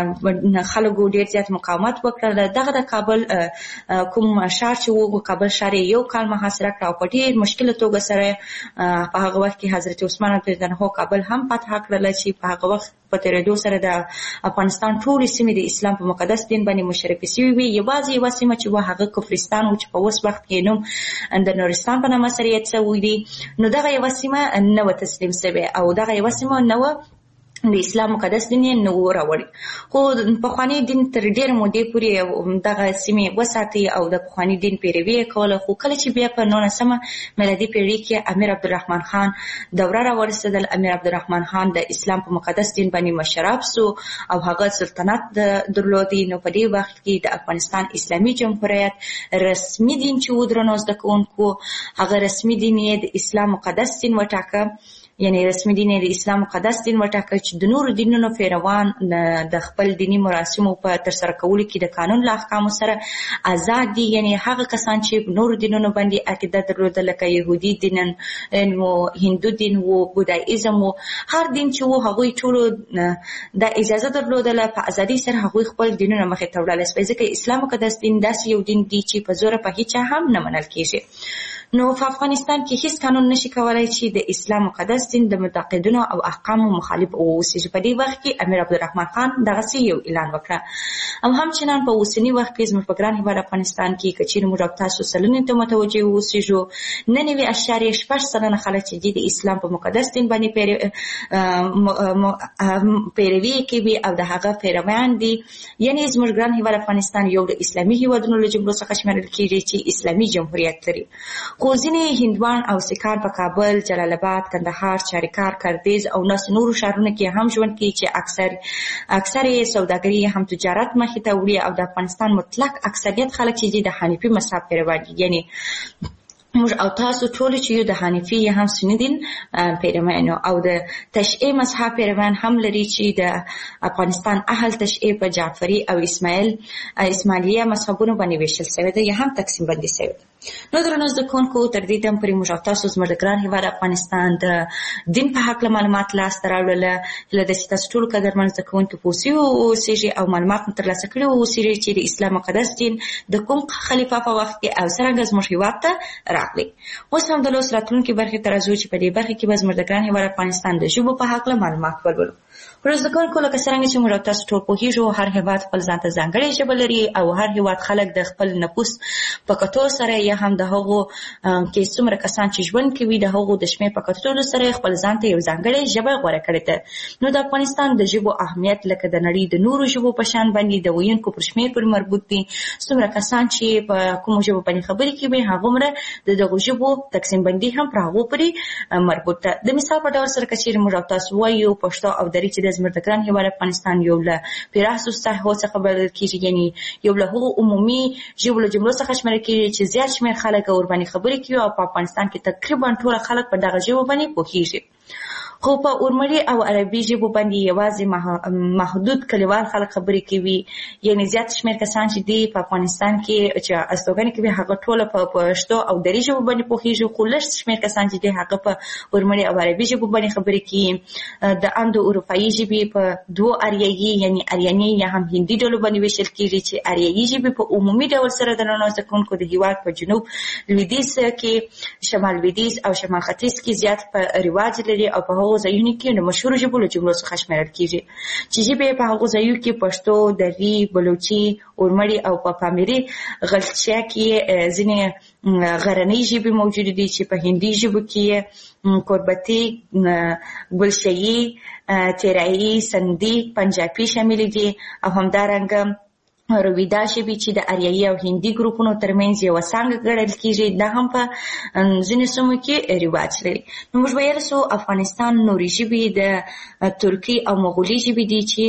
خلکو ډیر زیات مقاومت وکړل. دغه د کابل کوم ښار چې وو کابل ښار یو کال محاصره کړ او په ډیر مشکله توګه سره په هغه وخت کې حضرت عثمان رضی الله عنه کابل هم فتح کړل چې په هغه وخت په تیریدو سره د افغانستان ټولې سیمې د اسلام په مقدس دین باندې مشرفې شوې وي. یوازې یوه سیمه چې وه هغه کفرستان و چې په اوس وخت کې نوم د نورستان په نامه سره یاد شوی دی. نو دغه یوه سیمه نه وه تسلیم شوې او دغه یوه سیمه نه وه د اسلام مقدس دین یې نه و راوړی. خو پخواني دین تر ډېرې مودې پورې دغه سیمې وساتي او د پخواني دین پیروي یې کوله. خو کله چې بیا په نولسمه میلادي پېړۍ کې امیر عبدالرحمن خان دوره راورسېدل، امیر عبدالرحمن خان د اسلام په مقدس دین باندې مشرف سو او هغه سلطنت درلودی. نو په دې وخت کې د افغانستان اسلامي جمهوریت رسمي دین چې و درنو زده کوونکو هغه رسمي دین یې د اسلام مقدس دین وټاکه. یعنی رسمي دین د اسلام مقدس دین وټاکه چې د نورو دینونو پیروان د خپل دینی مراسمو په ترسره کولو کې د قانون له احکامو سره آزاد دي. یعنی هغه کسان چې نورو دینونو باندې عقیده درلوده لکه یهودي دین و، هندو دین و، بودایزم و، هر دین چې و هغوی ټولو د اجازه درلودله په ازادي سره هغوی خپل دینونه مخې ته وړلی شوی، ځکه اسلام مقدس دین داسې یو دین دی چې په زوره په هیچا هم نه منل کېږي. نو په افغانستان کې هیڅ قانون نشي کولای چې د اسلام مقدس دین د معتقدینو او احکامو مخالف واوسي. په دې وخت کې امیر عبدالرحمن خان دغسې یو اعلان وکړه او همچنان په اوسني وخت کې زموږ په ګران هېواد افغانستان کې که چیرې موږ او تاسو سلنې ته متوجه واوسېږو، نه نوي اشاریه شپږ سلنه خلک چې دي د اسلام په مقدس دین باندې پیروي کوي او د هغه پیروان دي. یعنې زموږ ګران هېواد افغانستان یو د اسلامي هېوادونو له جملو څخه شمېرل کېږي چې اسلامي جمهوریت لري. خو ځینې هندوان او سیکان په کابل، جلال آباد، کندهار، چاریکار، کردیز او ناسې نورو ښارونو کې هم ژوند کوي چې اکثر اکثر یې سوداګري هم تجارت مخې ته وړي او د افغانستان مطلق اکثریت خلک چې دي د حنیفي مذهب پیروان دي. یعنی موږ او تاسو ټول چې یو د حنیفي یا هم سني دین پیروان او د تشیع مذهب پیروان هم لري چې د افغانستان اهل تشیع په جعفري او اسماعیل اسماعیلیه مذهبونو باندې ویشل شوی دی یا هم تقسیم بندي شوی دی. نو درنو زده کوونکو تر دې دم پورې موږ او تاسو زموږ د ګران هېواد افغانستان د دین په هکله معلومات لاسته راوړله. هیله ده چې تاسو ټول قدرمن زده کوونکي پوه سوي واوسېږئ او معلومات مو ترلاسه کړي واوسېږئ چې د اسلام مقدس دین د کوم خلیفه په وخت کې او څرنګه زموږ هېواد ته راغلی. اوس هم د لوست راتلونکي برخې ته راځو چې په دې برخه کې به زموږ د ګران هېواد افغانستان د ژبو په هکله معلومات ولولو. ورځ د کوونکو لکه څرنګه چې موږ تاسو ټول پوهیږو هر هېواد خپل ځان ته ځانګړې ژبه لري او هر هېواد خلک د خپل نفوس په کتو سره یا هم د هغو کې څومره کسان چې ژوند کوي د هغو د شمېر په کتلو سره خپل ځان ته یو ځانګړې ژبه غوره کړې ده. نو د افغانستان د ژبو اهمیت لکه د نړۍ د نورو ژبو په شان باندې د ویونکو پر شمېر پورې مربوط دي. څومره کسان چې په کومو ژبو باندې خبرې کوي هغومره د دغو ژبو تقسیم بندي هم پر هغو پورې مربوط ده. د مثال په ډول سره که چېرې موږ او تاسو وایو پښتو او دري چې د چې زموږ د ګران هیواد افغانستان یو له پراخو ساحو څخه بلل کیږي، یعنی یو له هغو عمومي ژبو له جملو څخه شمېرل کیږي چې زیات شمېر خلک ورباندې خبرې کوي او په افغانستان کې تقریبا ټول خلک په دغه ژبو باندې پوهیږي. خو په اورمړي او عربي ژبو باندې یوازې محدود کلیوال خلک خبرې کوي، یعنی زیات شمېر کسان چې دي په افغانستان کې چې استوګنې کوي هغه ټول په پښتو او دري ژبو باندې پوهیږي، خو لږ شمېر کسان چې دي هغه په اورمړي او عربي ژبو باندې خبرې کوي. د اندو اروپایي ژبې په دوه اریایي یعنی اریاني یا هم هندي ډلو باندې ویشل کیږي، چې اریایي ژبې په عمومي ډول سره د نړۍ زده کوونکو د هیواد په جنوب لویدیځ کې، شمال لویدیځ او شمال ختیځ کې زیات په رواج لري او په هغو ځایونو کې د مشهورو ژبو له جملو څخه شمېرل کیږي، چې ژبې په هغو ځایونو کې پښتو، دري، بلوچي، اورمړي او په پامیري غلچیا کې ځینې غرنۍ ژبې موجودې دي، چې په هندي ژبو کې کوربتي، ګلشیي، تیرایي، سندي، پنجابي شامل دي او همدارنګه رویدا ژبې چې د اریایي او هندي ګروپونو ترمنځ یوه څانګه ګڼل کیږي، دا هم په ځینو سیمو کې رواج لري. نو موږ ویلی سو افغانستان نورې ژبې د ترکي او مغولي ژبې دي چې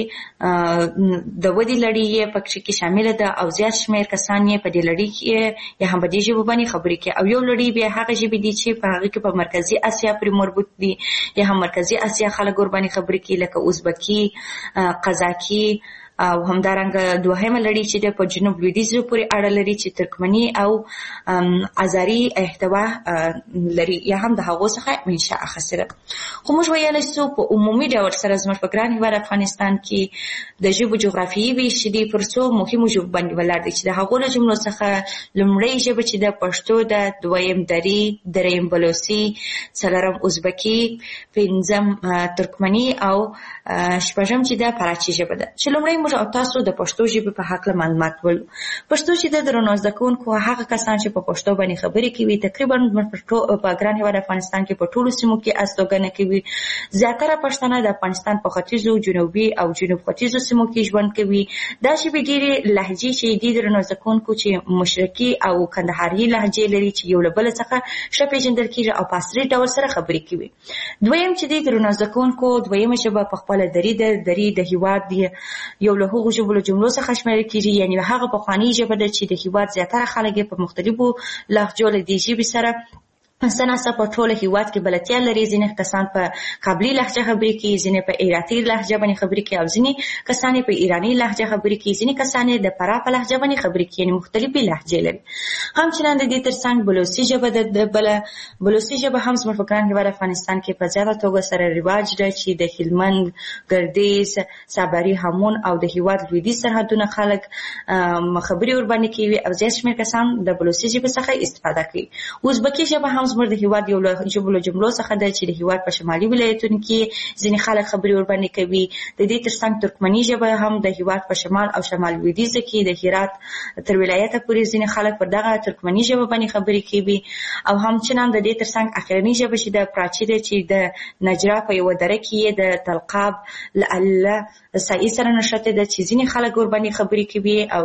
د ودې لړۍ یې پکې کې شامله ده او زیات شمېر کسان یې په دې لړۍ کې یا هم په دې ژبو باندې خبرې کوي، او یو لړۍ بیا هغه ژبې دي چې په هغه کې په مرکزي اسیا پورې مربوط دي یا هم مرکزي اسیا خلک ورباندې خبرې کوي، لکه ازبکي، قزاقي او همدارنګه دوهمه لړۍ چې د په جنوب لویدیځ پورې اړه لري چې ترکمني او ازاري احتوا لري یا هم د هغو څخه منشأ اخیستې ده. خو موږ ویلی سو په عمومي ډول سره زموږ په ګران هیواد افغانستان کې د ژبو جغرافیایي ویش دي پر څو مهمو ژبو باندې ولاړ دی، چې د هغو له جملو څخه لومړۍ ژبه چې د پښتو ده، دویم دري، دریم بلوچي، څلورم ازبکي، پنځم ترکمني او شپږم چې د فارسي ژبه ده. چې لومړی موږ او تاسو د پښتو ژبې په هکله معلومات ولرو. پښتو چې د درنو زده کوونکو هغه کسان چې په پښتو باندې خبرې کوي تقریبا په ګران هیواد افغانستان کې په ټولو سیمو کې استوګنه کوي. زیاتره پښتانه د افغانستان په ختیځو، جنوبي او جنوب ختیځو سیمو کې ژوند کوي. دا ژبې ډېرې لهجې چې دي درنو زده کوونکو چې مشرقي او کندهاري لهجې لري چې یو له بل څخه ښه پېژندل کېږي او په عصري ډول سره خبرې کوي. دویم چې دی درنو زده کوونکو دویمه ژبه په خپله دري ده. دري د هیواد یو له هغو ژبو له جملو څخه شمېرل کېږي، یعنې هغه پخوانۍ ژبه ده چې د هیواد زیاتره خلک یې په مختلفو لهجو له دې ژبې سره سناسه په ټول هیواد کې بلدتیا لري. ځینې کسان په قابلي لهجه خبرې کوي، ځینې په عراقي لهجه باندې خبرې کوي او ځینې کسان په ایراني لهجه خبرې کوي، ځینې کسان د فراه په لهجه باندې خبرې کوي، یعنې مختلفې لهجې لري. همچنان د دې ترڅنګ بلوچي ژبه د بله بلوچي ژبه هم زموږ په ګران هیواد افغانستان کې په زیاته توګه سره رواج ده، چې د هلمند، ګردیز، صابري، هامون او د هیواد لویدیځ سرحدونه خلک خبرې ورباندې کوي او زیات شمېر کسان د بلوچي ژبې څخه استفاده کوي. ازبکي ژبه هم زموږ د هیواد یو له ژبو له جملو څخه ده چې د هیواد په شمالي ولایتونو کې ځینې خلک خبرې ورباندې کوي. د دې ترڅنګ ترکمني ژبه هم د هیواد په شمال او شمال لویدیځ کې د هرات تر ولایته پورې ځینې خلک پر دغه ترکمني ژبه باندې خبرې کوي. او همچنان د دې ترڅنګ اخرنۍ ژبه چې د پراچي ده چې د نجرا په یوه دره کې د تلقاب له سایي سره نښتې ده چې ځینې خلک ورباندې خبرې کوي. او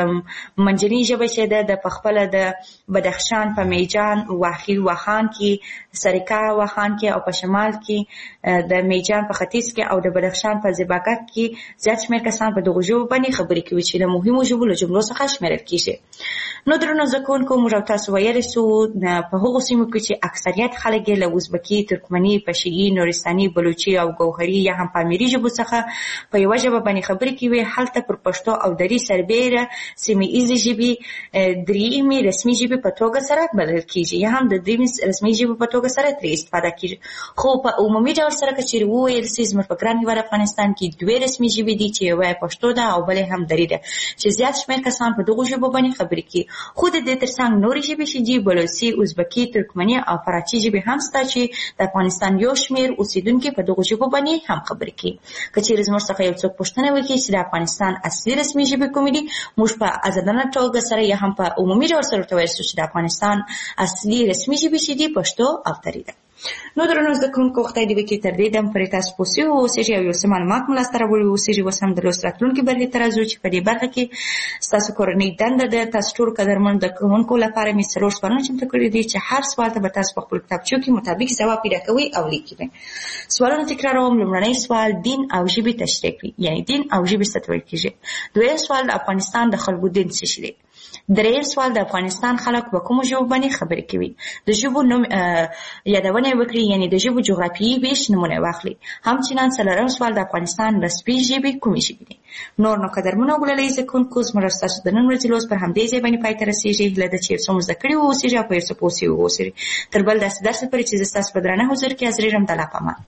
منځنۍ ژبه چې ده د پخپله د بدخشان په میجان، واخي واخان کې، سرکا واخان کې او په شمال کې د میجان په ختیځ کې او د بدخشان په زیباکک کې زیات شمېر کسان په دغو ژبو باندې خبرې کوي چې له مهمو ژبو له جملو څخه شمېرل کېږي. نو درنو زده کوونکو موږ او تاسو ویلی سو په هغو سیمو کې چې اکثریت خلک یې له ازبکي، ترکمني، پشهیي، نورستاني، بلوچي او ګوهري یا هم پامیري ژبو څخه په یوه ژبه باندې خبرې کوي، هلته پر پښتو او دري سربېره سیمه ایزې ژبې درېیمې رسمي ژبې په توګه سره بلل کېږي یا هم د درېیمې رسمي ژبې په توګه سره ترې استفاده کېږي. خو په عمومي ډول سره که چېرې وویل سي زموږ په ګران هېواد افغانستان کې دوې رسمي ژبې دي چې یوه یې پښتو ده او بله هم دري ده چې زیات شمېر کسان په دغو ژبو باندې خبرې کوي. خو د دې ترڅنګ نورې ژبې چې دي بلوچي، ازبکي، ترکمني او فارسي ژبې هم شته چې د افغانستان یو شمېر اوسېدونکي په دغو ژبو باندې هم خبرې کوي. که چېرې زموږ څخه یو څوک پوښتنه وکړي چې د افغانستان اصلي رسمي ژبې کومې دي، موږ په ازادانه توګه سره یا هم په عمومي ډول سره ورته ویل سو چې د افغانستان اصلي رسمي ژبې چې دي پښتو او دري ده. نو درنو زده کوونکو خدای دې وکړي تر دې دم پرې تاسو پوه شئ اوسئ او یو څه معلومات مو لاسته راوړي اوسئ اوس هم د لوست راتلونکي برخې ته راځو چې په دې برخه کې ستاسو کورنۍ دنده ده. تاسو ټول قدرمن زده کوونکو لپاره مې څلور سوالونه چمتو کړي دي چې هر سوال ته به تاسو په خپل کتابچو کې مطابق ځواب پیدا کوئ او لیکئ. سوالونه تکراروم. لومړنی سوال دین او ژبې تشریح کړئ، یعنی دین او ژبې څه ته ویل کېږي. دویم سوال د افغانستان د خلکو دین څه شی دی. دریم سوال د افغانستان خلک په کومو ژبو باندې خبرې کوي. د ژبو نوم یادونه وکړئ، یعنی د ژبو جغرافیایي ویش نمونه واخلئ. همچنان څلورم سوال د افغانستان رسمي ژبې کومې ژبې دي. نور نو قدرمنو ګلالۍ زده کوونکو زموږ ستاسو د نن ورځې لوست پر همدې ځای باندې پای ته رسېږي. هیله ده چې یو څه مو زده کړي واوسېږي او په یو څه پوه سوي واوسئ. تر بل داسې درس پورې چې زه ستاسو په درانه حضور کې حاضرېږم. د الله په امان.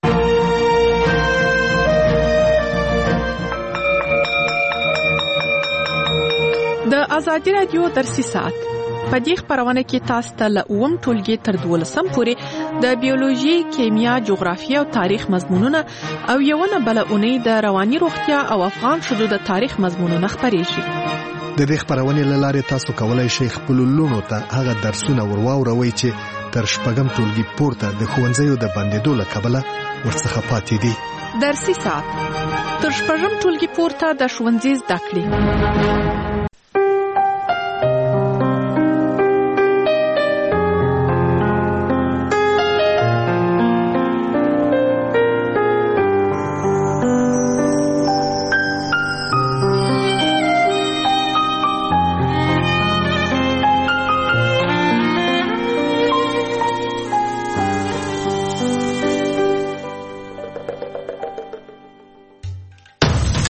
د ازادي رادیو درسي ساعت په دې خبرونه کې تاسو ته له اووم ټولګي تر دولسم پورې د بیولوژي، کیمیا، جغرافیه او تاریخ مضمونونه او یوونه بل اونۍ د رواني روغتیا او افغان شذو د تاریخ مضمونونه خبرېږي. د دې خبرونې له لارې تاسو کولای شئ خپل لونو ته هغه درسونه ورواوروئ چې تر شپږم ټولګي پورته د ښوونځیو د بندېدو له کبله ورڅخه پاتې دي. درسي ساعت تر شپږم ټولګي پورته د ښوونځي زده کړې.